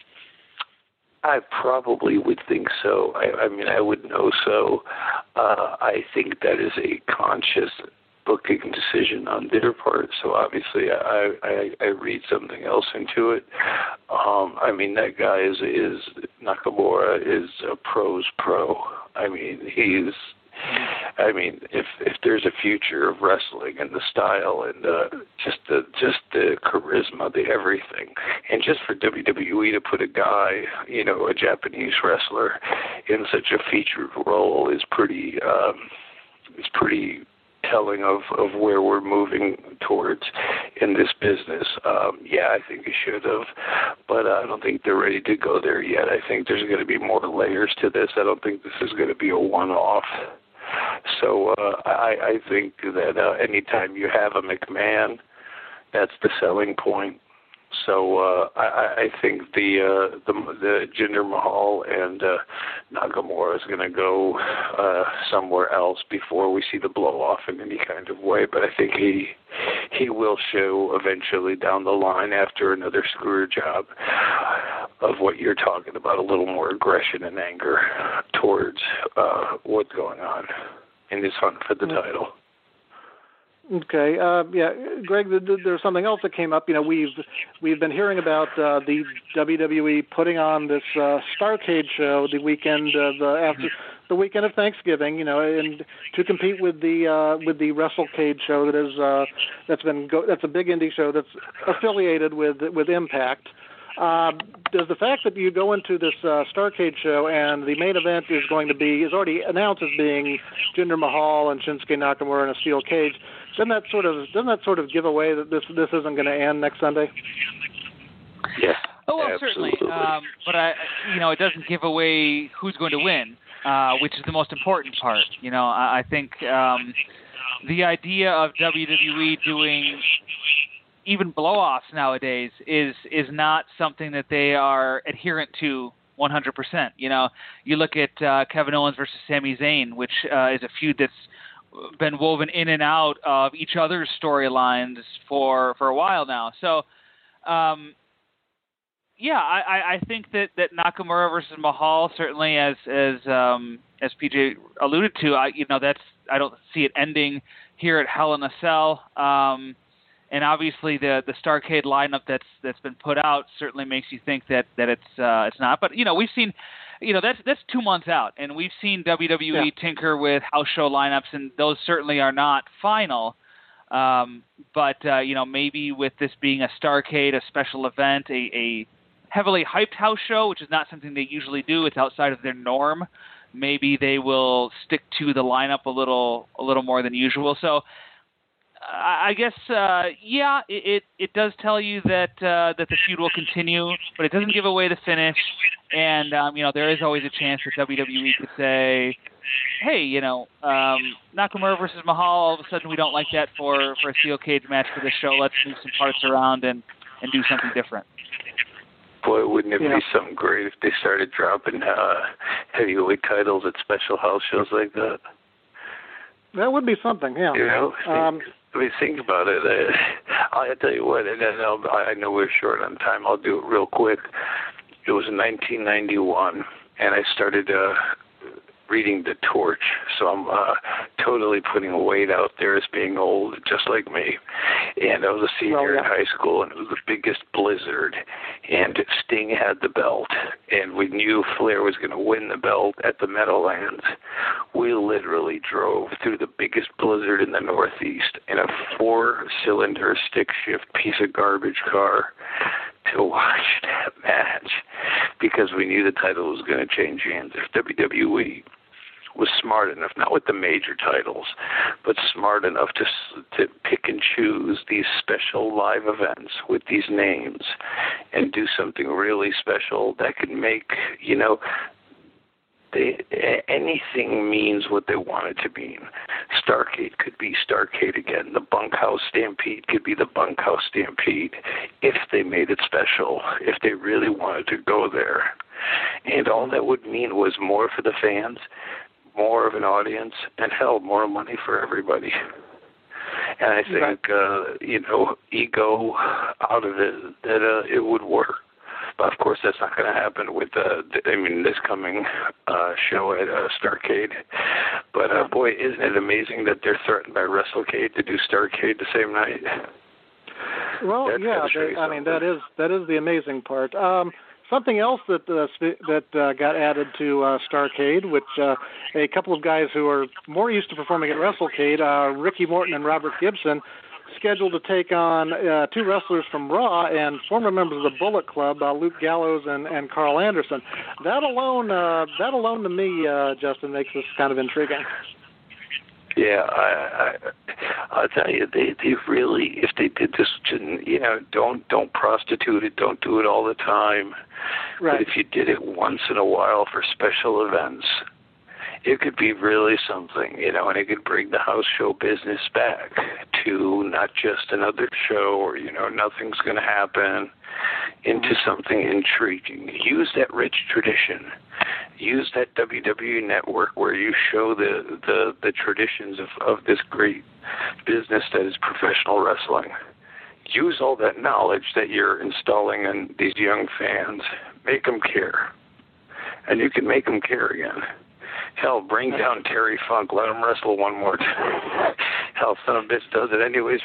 I probably would think so. I, I mean, I would know so. Uh, I think that is a conscious booking decision on their part. So obviously, I, I, I read something else into it. Um, I mean, that guy is is Nakamura is a pro's pro. I mean, he's. I mean, if if there's a future of wrestling and the style and uh, just the just the charisma, the everything, and just for W W E to put a guy, you know, a Japanese wrestler, in such a featured role is pretty um, is pretty telling of, of where we're moving towards in this business. Um, yeah, I think he should have, but I don't think they're ready to go there yet. I think there's going to be more layers to this. I don't think this is going to be a one-off. So uh, I, I think that uh, anytime you have a McMahon, that's the selling point. So uh, I, I think the uh, the, the Jinder Mahal and uh, Nakamura is going to go uh, somewhere else before we see the blow off in any kind of way. But I think he he will show eventually down the line after another screw job of what you're talking about, a little more aggression and anger towards uh, what's going on in this hunt for the title. Okay, uh, yeah, Greg. There's something else that came up. You know, we've we've been hearing about uh, the W W E putting on this uh, Starrcade show the weekend of uh, after the weekend of Thanksgiving. You know, and to compete with the uh, with the WrestleCade show that is uh, that's been go- that's a big indie show that's affiliated with with Impact. Uh, does the fact that you go into this uh, Starrcade show and the main event is going to be is already announced as being Jinder Mahal and Shinsuke Nakamura in a steel cage, doesn't that sort of doesn't that sort of give away that this this isn't going to end next Sunday? Yeah. Oh well, absolutely. certainly. Um, but I, you know, it doesn't give away who's going to win, uh, which is the most important part. You know, I, I think um, the idea of W W E doing even blow-offs nowadays is is not something that they are adherent to one hundred percent. You know, you look at uh, Kevin Owens versus Sami Zayn, which uh, is a feud that's been woven in and out of each other's storylines for for a while now. So, um, yeah, I, I think that, that Nakamura versus Mahal, certainly as as um, as P J alluded to, I you know that's I don't see it ending here at Hell in a Cell. Um, And obviously, the the Starrcade lineup that's that's been put out certainly makes you think that that it's uh, it's not. But you know, we've seen, you know, that's that's two months out, and we've seen W W E yeah. tinker with house show lineups, and those certainly are not final. Um, but uh, you know, maybe with this being a Starrcade, a special event, a, a heavily hyped house show, which is not something they usually do. It's outside of their norm. Maybe they will stick to the lineup a little a little more than usual. So. I guess, uh, yeah, it, it, it does tell you that uh, that the feud will continue, but it doesn't give away the finish. And, um, you know, there is always a chance that W W E could say, hey, you know, um, Nakamura versus Mahal, all of a sudden we don't like that for, for a steel cage match for this show. Let's move some parts around and, and do something different. Boy, wouldn't it yeah. be something great if they started dropping uh, heavyweight titles at special house shows like that? That would be something, yeah. You know, think, um, I mean, think about it. Uh, I'll tell you what, and then I'll, I know we're short on time. I'll do it real quick. It was in nineteen ninety-one, and I started uh, reading the Torch, so I'm uh, totally putting weight out there as being old, just like me. And I was a senior well, yeah. in high school, and it was the biggest blizzard, and Sting had the belt, and we knew Flair was going to win the belt at the Meadowlands. We literally drove through the biggest blizzard in the Northeast in a four-cylinder stick-shift piece of garbage car to watch that match because we knew the title was going to change hands if W W E was smart enough, not with the major titles, but smart enough to to pick and choose these special live events with these names and do something really special that could make, you know, they, anything means what they want it to mean. Starrcade could be Starrcade again. The Bunkhouse Stampede could be the Bunkhouse Stampede if they made it special, if they really wanted to go there. And all that would mean was more for the fans, more of an audience, and hell, more money for everybody. And I think, uh, you know, ego out of it, that uh, it would work. But, of course, that's not going to happen with, uh, I mean, this coming uh, show at uh, Starrcade. But, uh, boy, isn't it amazing that they're threatened by WrestleCade to do Starrcade the same night? Well, That's yeah, they, I mean, that is that is the amazing part. Um, something else that uh, sp- that uh, got added to uh, Starrcade, which uh, a couple of guys who are more used to performing at WrestleCade, uh, Ricky Morton and Robert Gibson, scheduled to take on uh, two wrestlers from Raw and former members of the Bullet Club, uh, Luke Gallows and, and Carl Anderson. That alone, uh, that alone to me, uh, Justin, makes this kind of intriguing. Yeah, I, I, I'll tell you, they they really, if they did this, you know, don't don't prostitute it, don't do it all the time. Right. But if you did it once in a while for special events, it could be really something, you know, and it could bring the house show business back to not just another show or, you know, nothing's going to happen, into something intriguing. Use that rich tradition. Use that W W E network where you show the, the, the traditions of, of this great business that is professional wrestling. Use all that knowledge that you're installing in these young fans. Make them care. And you can make them care again. Hell, bring down Terry Funk. Let him wrestle one more time. Hell, son of a bitch does it anyways.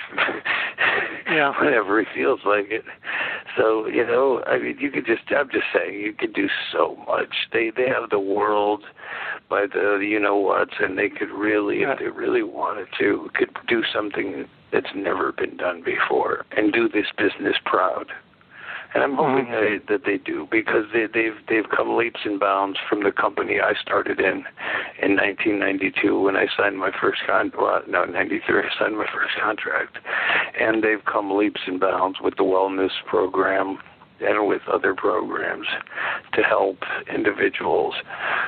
Yeah. Whenever he feels like it. So, you know, I mean, you could just, I'm just saying, you could do so much. They they have the world by the you-know-whats, and they could really, if they really wanted to, could do something that's never been done before and do this business proud. And I'm hoping mm-hmm. that, that they do, because they, they've they've come leaps and bounds from the company I started in in nineteen ninety-two when I signed my first con. Well, no, ninety-three I signed my first contract, and they've come leaps and bounds with the wellness program and with other programs to help individuals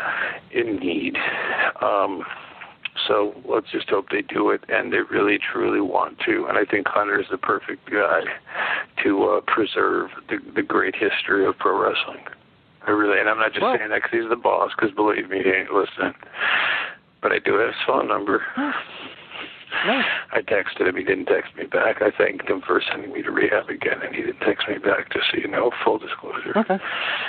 in need. Um, So let's just hope they do it, and they really, truly want to. And I think Hunter is the perfect guy to uh, preserve the, the great history of pro wrestling. I really, and I'm not just well, saying that because he's the boss, because believe me, he ain't listening. But I do have his phone number. Nice. I texted him. He didn't text me back. I thanked him for sending me to rehab again, and he didn't text me back, just so you know, full disclosure. Okay.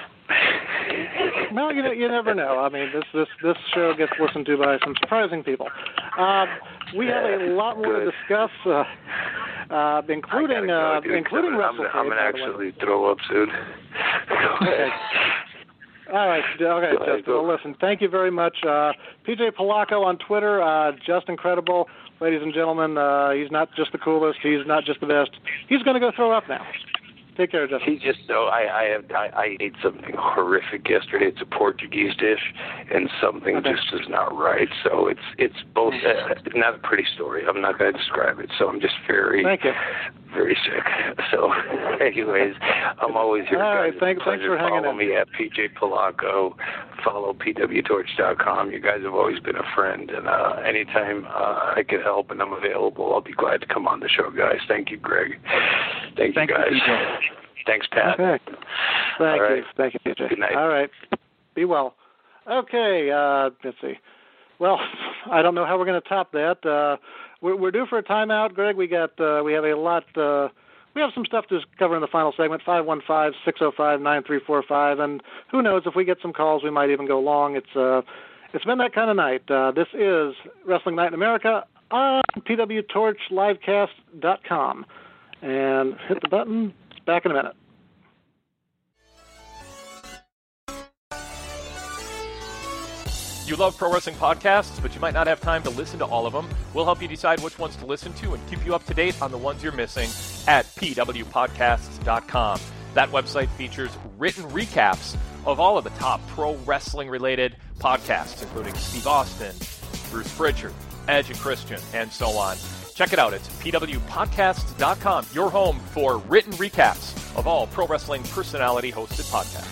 Well, you know, you never know. I mean, this this this show gets listened to by some surprising people. Uh, we have a lot more Good. to discuss, uh, uh, including go, uh, dude, including I'm, WrestleCade. I'm gonna actually throw up soon. Okay. All right. Okay, Go Justin. Well, listen. Thank you very much, uh, P J Polacco on Twitter. Uh, just incredible, ladies and gentlemen. Uh, he's not just the coolest. He's not just the best. He's going to go throw up now. Take care, Justin. He just so I I, have, I I ate something horrific yesterday. It's a Portuguese dish, and something okay. just is not right. So it's it's both uh, not a pretty story. I'm not going to describe it. So I'm just very Thank you. very sick. So, anyways, I'm always here. All right, guys. thanks, thanks for hanging Follow in. me at P J Polacco. Follow P W torch dot com. You guys have always been a friend, and uh, anytime uh, I can help and I'm available, I'll be glad to come on the show, guys. Thank you, Greg. Thank, Thank you, guys. You, Thanks, Pat. Okay. Thank All you. right. Thank you, P J. Good night. All right. Be well. Okay. Uh, let's see. Well, I don't know how we're going to top that. Uh, we're, we're due for a timeout, Greg. We got uh, we have a lot. Uh, we have some stuff to cover in the final segment. five one five, six oh five, nine three four five, and who knows, if we get some calls, we might even go long. It's uh, It's been that kind of night. Uh, this is Wrestling Night in America on P W Torch Livecast dot com. And hit the button. It's back in a minute. You love pro wrestling podcasts, but you might not have time to listen to all of them. We'll help you decide which ones to listen to and keep you up to date on the ones you're missing at P W Podcasts dot com. That website features written recaps of all of the top pro wrestling-related podcasts, including Steve Austin, Bruce Pritchard, Edge and Christian, and so on. Check it out. It's P W Podcasts dot com, your home for written recaps of all pro wrestling personality-hosted podcasts.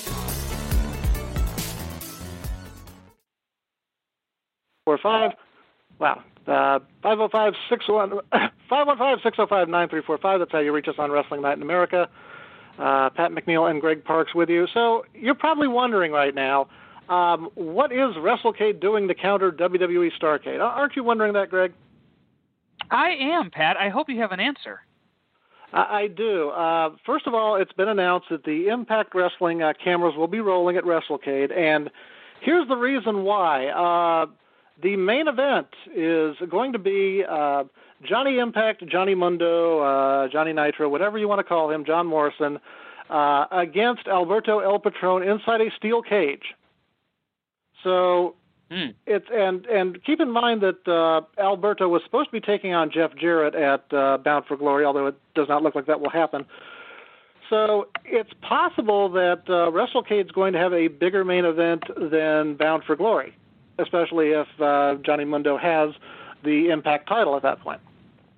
Four five, wow, uh, five oh five, six oh one, five one five, six oh five, nine three four five. That's how you reach us on Wrestling Night in America. Uh, Pat McNeil and Greg Parks with you. So you're probably wondering right now, um, what is WrestleCade doing to counter W W E Starrcade? Aren't you wondering that, Greg? I am, Pat. I hope you have an answer. I, I do. Uh, first of all, it's been announced that the Impact Wrestling uh, cameras will be rolling at WrestleCade, and here's the reason why. Uh, The main event is going to be uh, Johnny Impact, Johnny Mundo, uh, Johnny Nitro, whatever you want to call him, John Morrison, uh, against Alberto El Patron inside a steel cage. So hmm. it's and and keep in mind that uh, Alberto was supposed to be taking on Jeff Jarrett at uh, Bound for Glory, although it does not look like that will happen. So it's possible that uh, WrestleCade is going to have a bigger main event than Bound for Glory, especially if uh, Johnny Mundo has the Impact title at that point.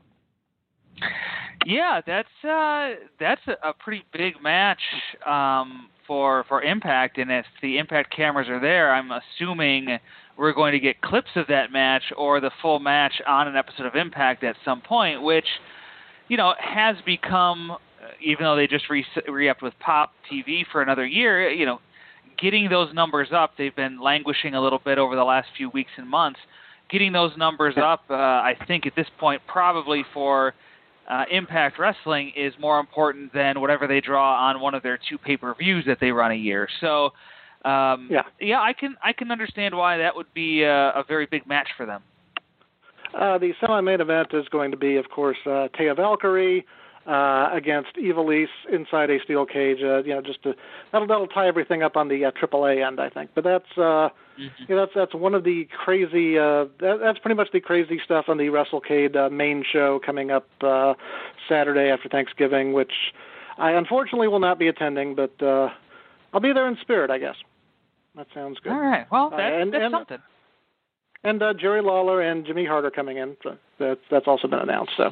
Yeah, that's uh, that's a, a pretty big match um, for for Impact, and if the Impact cameras are there, I'm assuming we're going to get clips of that match or the full match on an episode of Impact at some point, which, you know, has become, even though they just re- re-upped with Pop T V for another year, you know, getting those numbers up, they've been languishing a little bit over the last few weeks and months. Getting those numbers up, uh, I think at this point, probably for uh, Impact Wrestling is more important than whatever they draw on one of their two pay-per-views that they run a year. So, um, yeah, yeah, I can I can understand why that would be a, a very big match for them. Uh, the semi-main event is going to be, of course, uh, Taya Valkyrie Uh, against Ivelisse inside a steel cage, uh, you know, just to that'll that'll tie everything up on the uh, triple A end, I think. But that's uh, mm-hmm. you know, that's that's one of the crazy. Uh, that, that's pretty much the crazy stuff on the WrestleCade uh, main show coming up uh, Saturday after Thanksgiving, which I unfortunately will not be attending, but uh, I'll be there in spirit, I guess. That sounds good. All right, well, that's, uh, and, that's and, something. And uh, Jerry Lawler and Jimmy Hart are coming in. So that's that's also been announced. So.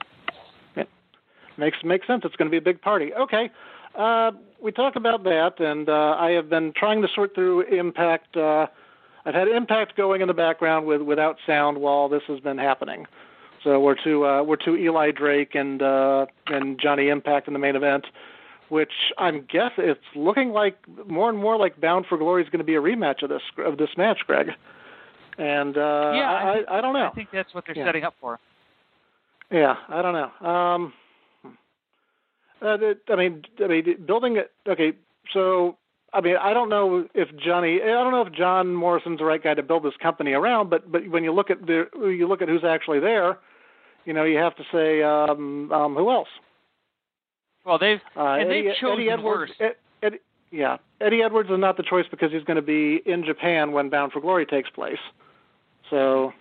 Makes makes sense. It's going to be a big party. Okay, uh, we talk about that, and uh, I have been trying to sort through Impact. Uh, I've had Impact going in the background with without sound while this has been happening. So we're to uh, we're to Eli Drake and uh, and Johnny Impact in the main event, which I'm guess it's looking like more and more like Bound for Glory is going to be a rematch of this of this match, Greg. And uh, yeah, I, I, think, I, I don't know. I think that's what they're yeah. setting up for. Yeah, I don't know. Um, Uh, I mean, I mean, building it. Okay, so I mean, I don't know if Johnny, I don't know if John Morrison's the right guy to build this company around. But but when you look at the, you look at who's actually there, you know, you have to say um, um, who else? Well, they've uh, and Eddie, they've chosen Eddie Edwards. worse. Ed, Ed, yeah, Eddie Edwards is not the choice because he's going to be in Japan when Bound for Glory takes place. So.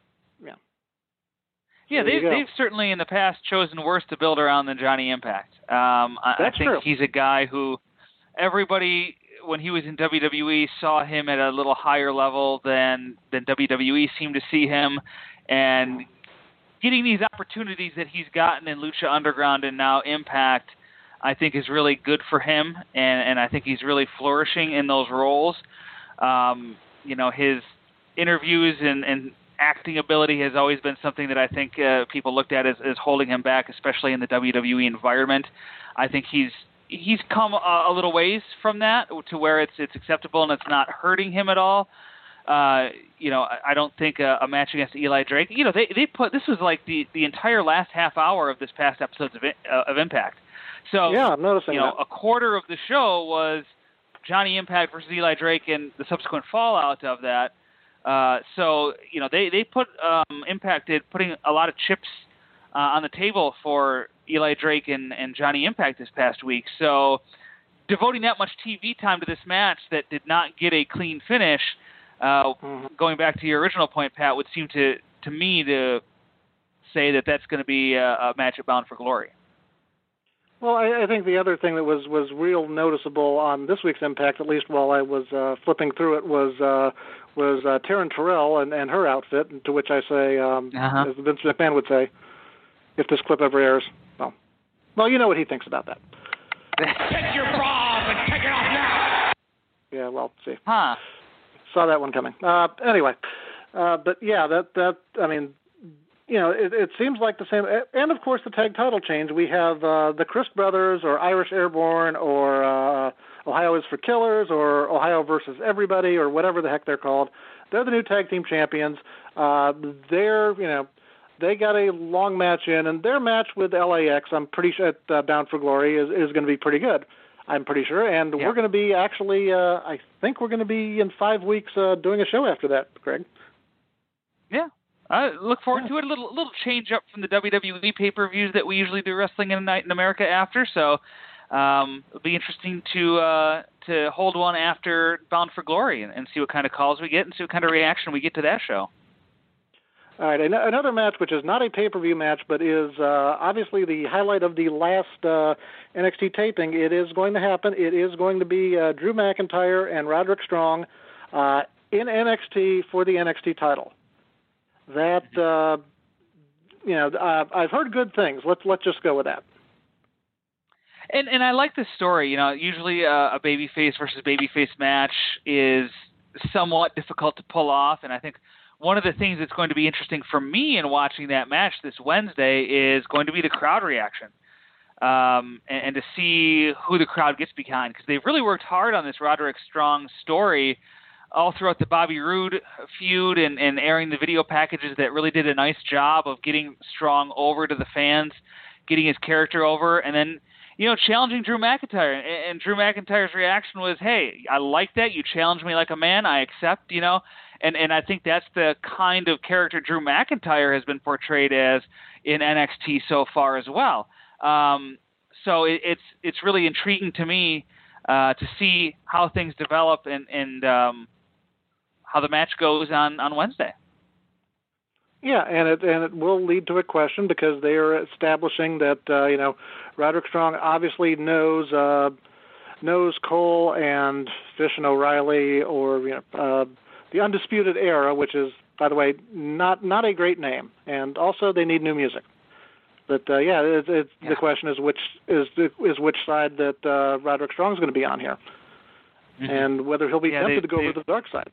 Yeah, they've, they've certainly in the past chosen worse to build around than Johnny Impact. Um, I, That's I think true. he's a guy who everybody, when he was in W W E, saw him at a little higher level than, than W W E seemed to see him. And getting these opportunities that he's gotten in Lucha Underground and now Impact, I think is really good for him. And, and I think he's really flourishing in those roles. Um, you know, his interviews and, and acting ability has always been something that I think uh, people looked at as, as holding him back, especially in the W W E environment. I think he's he's come a, a little ways from that to where it's it's acceptable and it's not hurting him at all. Uh, you know, I, I don't think a, a match against Eli Drake. You know, they they put this was like the, the entire last half hour of this past episodes of uh, of Impact. So yeah, I'm noticing you know, that. a quarter of the show was Johnny Impact versus Eli Drake and the subsequent fallout of that. Uh, so, you know, they, they put um, Impact did putting a lot of chips uh, on the table for Eli Drake and, and Johnny Impact this past week. So devoting that much T V time to this match that did not get a clean finish, uh, mm-hmm. going back to your original point, Pat, would seem to, to me to say that that's going to be a, a match at Bound for Glory. Well, I, I think the other thing that was, was real noticeable on this week's Impact, at least while I was uh, flipping through it, was uh, was uh, Taryn Terrell and, and her outfit, to which I say, um, uh-huh. as Vince McMahon would say, if this clip ever airs, well, well, you know what he thinks about that. Take your bra and take it off now! Yeah, well, see. Huh. Saw that one coming. Uh, anyway, uh, but yeah, that, that I mean, you know, it, it seems like the same. And, of course, the tag title change. We have uh, the Chris Brothers or Irish Airborne or uh, Ohio is for Killers or Ohio versus Everybody or whatever the heck they're called. They're the new tag team champions. Uh, they're, you know, they got a long match in, and their match with L A X, I'm pretty sure, at uh, Bound for Glory, is, is going to be pretty good. I'm pretty sure. And yeah. we're going to be actually, uh, I think we're going to be in five weeks uh, doing a show after that, Craig. Yeah. I look forward yeah. to it. A little little change up from the W W E pay-per-views that we usually do Wrestling in a Night in America after. So um, it'll be interesting to uh, to hold one after Bound for Glory and, and see what kind of calls we get and see what kind of reaction we get to that show. All right, another match which is not a pay-per-view match but is uh, obviously the highlight of the last uh, N X T taping. It is going to happen. It is going to be uh, Drew McIntyre and Roderick Strong uh, in N X T for the N X T title. That, uh, you know, uh, I've heard good things. Let's let's just go with that. And and I like this story. You know, usually uh, a babyface versus babyface match is somewhat difficult to pull off, and I think one of the things that's going to be interesting for me in watching that match this Wednesday is going to be the crowd reaction, um, and, and to see who the crowd gets behind, because they've really worked hard on this Roderick Strong story all throughout the Bobby Roode feud and, and airing the video packages that really did a nice job of getting Strong over to the fans, getting his character over, and then, you know, challenging Drew McIntyre. And, and Drew McIntyre's reaction was, hey, I like that. You challenged me like a man. I accept, you know. And, and I think that's the kind of character Drew McIntyre has been portrayed as in N X T so far as well. Um, so it, it's it's really intriguing to me uh, to see how things develop and, and um, how the match goes on, on Wednesday. Yeah, and it and it will lead to a question because they are establishing that uh, you know Roderick Strong obviously knows uh, knows Cole and Fish and O'Reilly, or you know uh, the Undisputed Era, which is, by the way, not not a great name, and also they need new music. But uh, yeah, it's, it's, yeah, the question is which is is which side that uh, Roderick Strong is going to be on here, mm-hmm. and whether he'll be yeah, tempted they, to go over the dark side.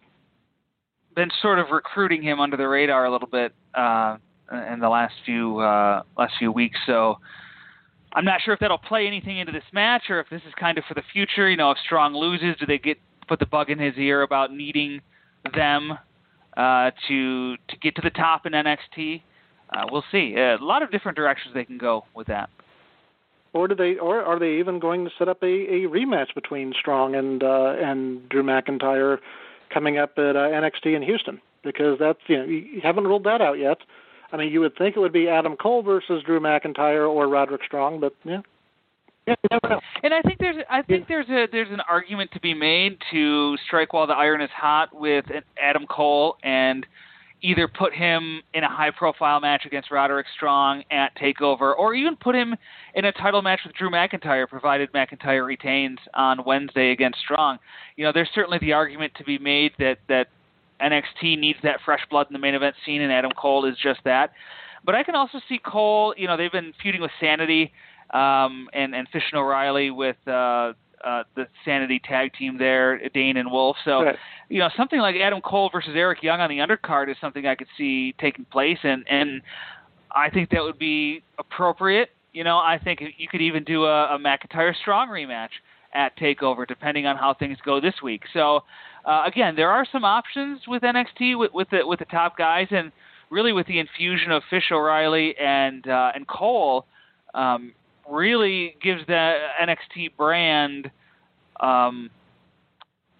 Been sort of recruiting him under the radar a little bit uh, in the last few uh, last few weeks. So I'm not sure if that'll play anything into this match, or if this is kind of for the future. You know, if Strong loses, do they get put the bug in his ear about needing them uh, to to get to the top in N X T? Uh, we'll see. Uh, a lot of different directions they can go with that. Or do they? Or are they even going to set up a, a rematch between Strong and uh, and Drew McIntyre coming up at uh, N X T in Houston? Because that's, you know, you haven't ruled that out yet. I mean, you would think it would be Adam Cole versus Drew McIntyre or Roderick Strong, but yeah, yeah, you never know. And I think there's, I think yeah. there's a there's an argument to be made to strike while the iron is hot with Adam Cole and either put him in a high-profile match against Roderick Strong at TakeOver, or even put him in a title match with Drew McIntyre, provided McIntyre retains on Wednesday against Strong. You know, there's certainly the argument to be made that, that N X T needs that fresh blood in the main event scene, and Adam Cole is just that. But I can also see Cole, you know, they've been feuding with Sanity um, and, and Fish and O'Reilly with uh, uh, the Sanity tag team there, Dane and Wolf. So, right. you know, something like Adam Cole versus Eric Young on the undercard is something I could see taking place, and, and I think that would be appropriate. You know, I think you could even do a, a McIntyre Strong rematch at TakeOver, depending on how things go this week. So, uh, again, there are some options with N X T with, with the with the top guys, and really with the infusion of Fish, O'Reilly, and uh, and Cole, um, really gives the N X T brand um,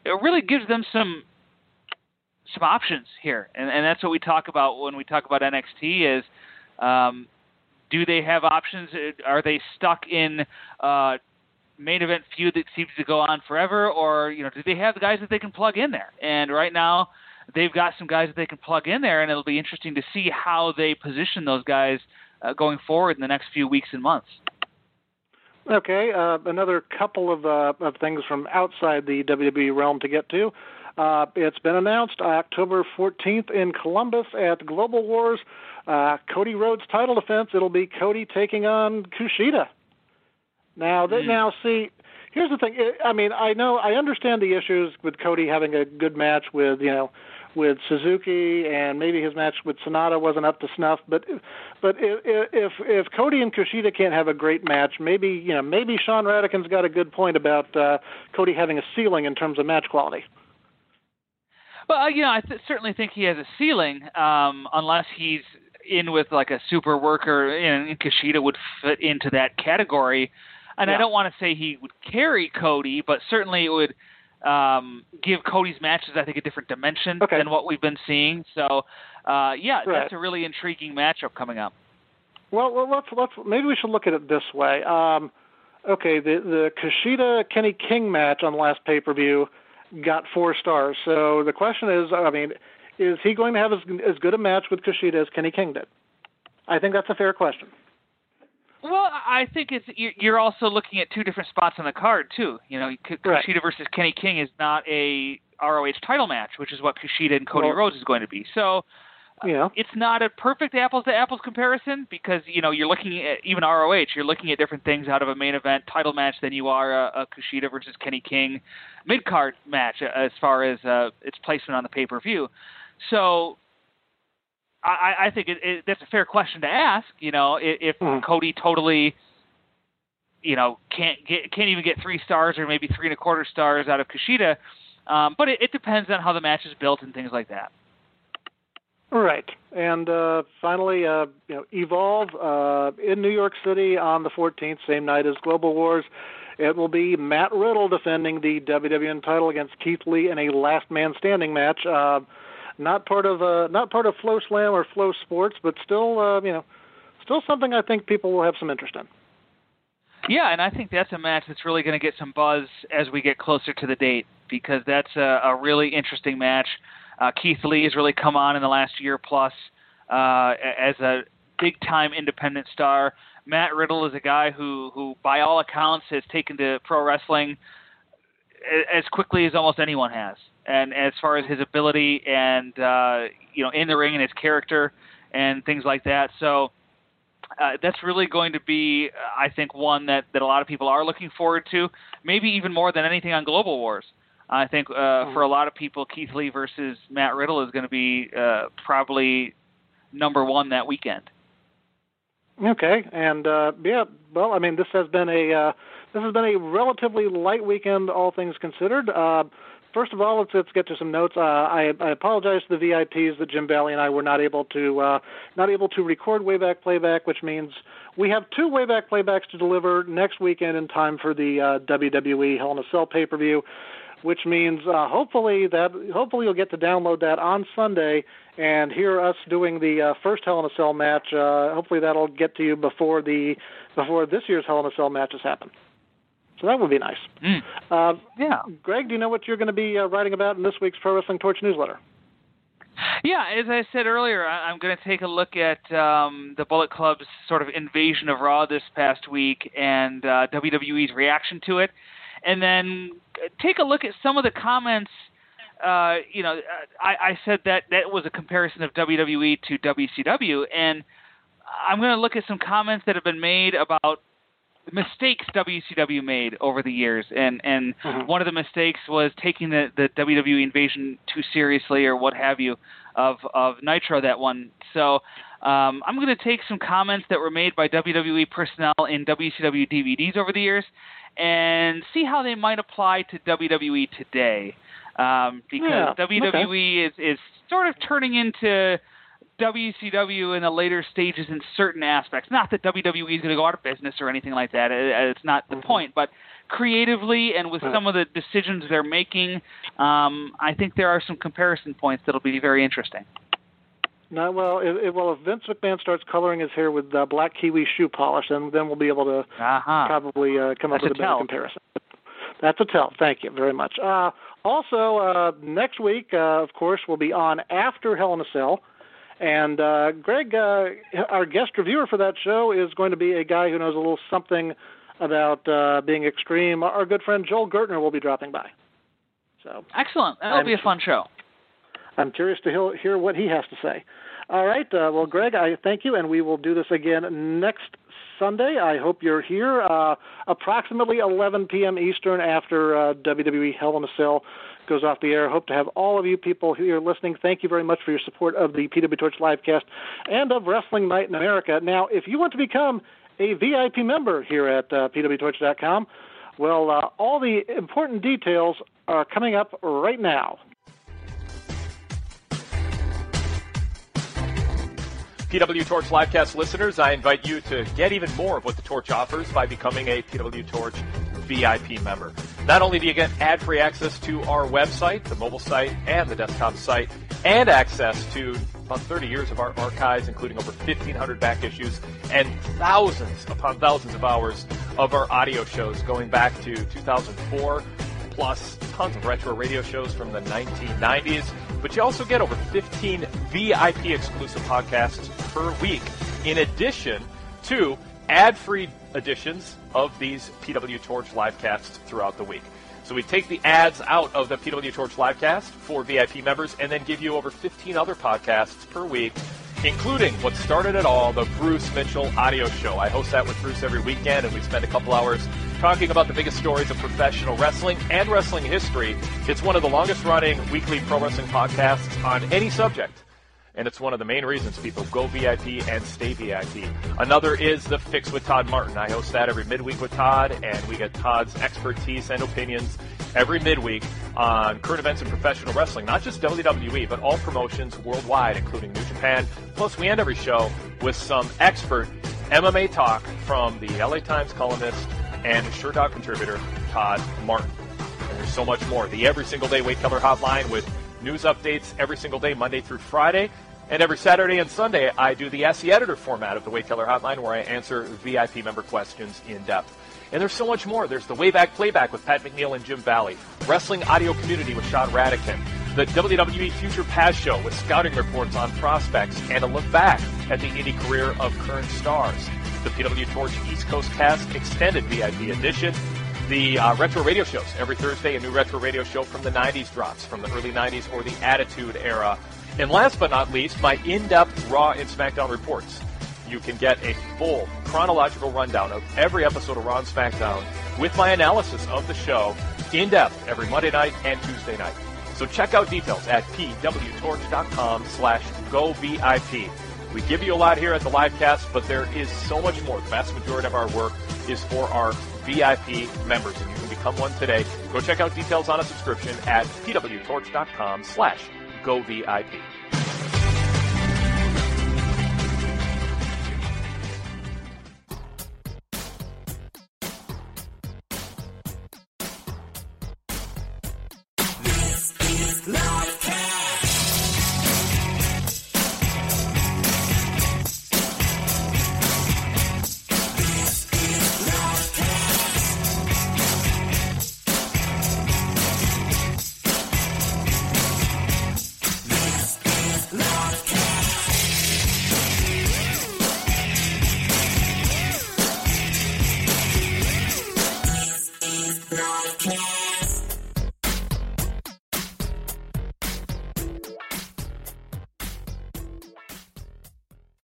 it really gives them some some options here, and, and that's what we talk about when we talk about N X T is, um, do they have options? Are they stuck in uh, main event feud that seems to go on forever, or you know, do they have the guys that they can plug in there? And right now, they've got some guys that they can plug in there, and it'll be interesting to see how they position those guys uh, going forward in the next few weeks and months. Okay, uh, another couple of, uh, of things from outside the W W E realm to get to. Uh, it's been announced October fourteenth in Columbus at Global Wars, uh, Cody Rhodes title defense. It'll be Cody taking on Kushida. Now, mm. now, see, here's the thing. I mean, I know, I understand the issues with Cody having a good match with, you know, with Suzuki, and maybe his match with Sonata wasn't up to snuff. But, but if if, if Cody and Kushida can't have a great match, maybe you know, maybe Sean Radican's got a good point about uh, Cody having a ceiling in terms of match quality. Well, you know, I th- certainly think he has a ceiling, um, unless he's in with like a super worker, and Kushida would fit into that category. And yeah. I don't want to say he would carry Cody, but certainly it would um, give Cody's matches, I think, a different dimension okay. than what we've been seeing. So, uh, yeah, right. that's a really intriguing matchup coming up. Well, well, let's let's maybe we should look at it this way. Um, okay, the the Kushida Kenny King match on the last pay per view got four stars. So the question is, I mean, is he going to have as, as good a match with Kushida as Kenny King did? I think that's a fair question. Well, I think it's you're also looking at two different spots on the card too. You know, Kushida right. versus Kenny King is not a R O H title match, which is what Kushida and Cody well, Rhodes is going to be. So, yeah. uh, it's not a perfect apples to apples comparison because you know you're looking at even R O H, you're looking at different things out of a main event title match than you are a, a Kushida versus Kenny King mid card match as far as uh, its placement on the pay per view. So. I, I think it, it, that's a fair question to ask. You know, if, if mm. Cody totally, you know, can't get can't even get three stars or maybe three and a quarter stars out of Kushida, um, but it, it depends on how the match is built and things like that. Right, and uh, finally, uh, you know, Evolve uh, in New York City on the fourteenth, same night as Global Wars. It will be Matt Riddle defending the W W N title against Keith Lee in a last man standing match. Uh, Not part of uh, not part of Flow Slam or Flow Sports, but still, uh, you know, still something I think people will have some interest in. Yeah, and I think that's a match that's really going to get some buzz as we get closer to the date because that's a, a really interesting match. Uh, Keith Lee has really come on in the last year plus uh, as a big-time independent star. Matt Riddle is a guy who, who, by all accounts, has taken to pro wrestling as quickly as almost anyone has. And as far as his ability and, uh, you know, in the ring and his character and things like that. So uh, that's really going to be, I think, one that, that a lot of people are looking forward to, maybe even more than anything on Global Wars. I think uh, for a lot of people, Keith Lee versus Matt Riddle is going to be uh, probably number one that weekend. Okay. And, uh, yeah, well, I mean, this has been a uh, this has been a relatively light weekend, all things considered. Uh First of all, let's, let's get to some notes. Uh, I, I apologize to the V I Ps that Jim Valley and I were not able to uh, not able to record Wayback Playback, which means we have two Wayback Playbacks to deliver next weekend in time for the uh, W W E Hell in a Cell pay-per-view, which means uh, hopefully that hopefully you'll get to download that on Sunday and hear us doing the uh, first Hell in a Cell match. Uh, hopefully that'll get to you before the before this year's Hell in a Cell matches happen. So that would be nice. Mm. Uh, yeah. Greg, do you know what you're going to be uh, writing about in this week's Pro Wrestling Torch newsletter? Yeah, as I said earlier, I- I'm going to take a look at um, the Bullet Club's sort of invasion of Raw this past week and uh, W W E's reaction to it, and then take a look at some of the comments. Uh, you know, I, I said that that was a comparison of W W E to W C W, and I'm going to look at some comments that have been made about mistakes W C W made over the years, and and mm-hmm. one of the mistakes was taking the, the W W E invasion too seriously, or what have you, of of Nitro that one. So um, I'm going to take some comments that were made by W W E personnel in W C W D V Ds over the years, and see how they might apply to W W E today, um, because yeah, W W E okay. is is sort of turning into W C W in the later stages in certain aspects. Not that W W E is going to go out of business or anything like that. It's not the point. But creatively and with some of the decisions they're making, um, I think there are some comparison points that'll be very interesting. No, well, if, if, well, if Vince McMahon starts coloring his hair with uh, black kiwi shoe polish, then then we'll be able to uh-huh. probably uh, come That's up with a, a better comparison. That's a tell. Thank you very much. Uh, also, uh, next week, uh, of course, we'll be on after Hell in a Cell. And uh, Greg, uh, our guest reviewer for that show is going to be a guy who knows a little something about uh, being extreme. Our good friend Joel Gertner will be dropping by. So excellent. That'll I'm, be a fun show. I'm curious to hear what he has to say. All right. Uh, well, Greg, I thank you, and we will do this again next Sunday. I hope you're here uh, approximately eleven p.m. Eastern after uh, W W E Hell in a Cell goes off the air. Hope to have all of you people here listening. Thank you very much for your support of the P W Torch Livecast and of Wrestling Night in America. Now, if you want to become a V I P member here at uh, P W torch dot com, well, uh, all the important details are coming up right now. P W Torch Livecast listeners, I invite you to get even more of what the Torch offers by becoming a P W Torch V I P member. Not only do you get ad-free access to our website, the mobile site, and the desktop site, and access to about thirty years of our archives, including over fifteen hundred back issues and thousands upon thousands of hours of our audio shows going back to two thousand four, plus tons of retro radio shows from the nineteen nineties. But you also get over fifteen V I P exclusive podcasts per week, in addition to ad-free editions of these P W Torch Livecasts throughout the week. So we take the ads out of the P W Torch Livecast for V I P members and then give you over fifteen other podcasts per week, including what started it all, the Bruce Mitchell audio show. I host that with Bruce every weekend, and we spend a couple hours talking about the biggest stories of professional wrestling and wrestling history. It's one of the longest-running weekly pro wrestling podcasts on any subject, and it's one of the main reasons people go V I P and stay V I P. Another is The Fix with Todd Martin. I host that every midweek with Todd, and we get Todd's expertise and opinions every midweek on current events in professional wrestling, not just W W E, but all promotions worldwide, including New Japan. Plus, we end every show with some expert M M A talk from the L A Times columnist and SureDog contributor, Todd Martin. And there's so much more. The Every Single Day Weight Killer Hotline with news updates every single day, Monday through Friday. And every Saturday and Sunday, I do the Ask the Editor format of the Weight Killer Hotline, where I answer V I P member questions in depth. And there's so much more. There's the Wayback Playback with Pat McNeil and Jim Valley, Wrestling Audio Community with Sean Radican, the W W E Future Past Show with scouting reports on prospects and a look back at the indie career of current stars, the P W Torch East Coast Cast Extended V I P Edition, the uh, retro radio shows. Every Thursday, a new retro radio show from the nineties drops, from the early nineties or the Attitude Era. And last but not least, my in-depth Raw and SmackDown reports. You can get a full chronological rundown of every episode of Raw and SmackDown with my analysis of the show in depth every Monday night and Tuesday night. So check out details at p w torch dot com slash go V I P. We give you a lot here at the Livecast, but there is so much more. The vast majority of our work is for our V I P members, and you can become one today. Go check out details on a subscription at p w torch dot com slash go V I P. Livecast.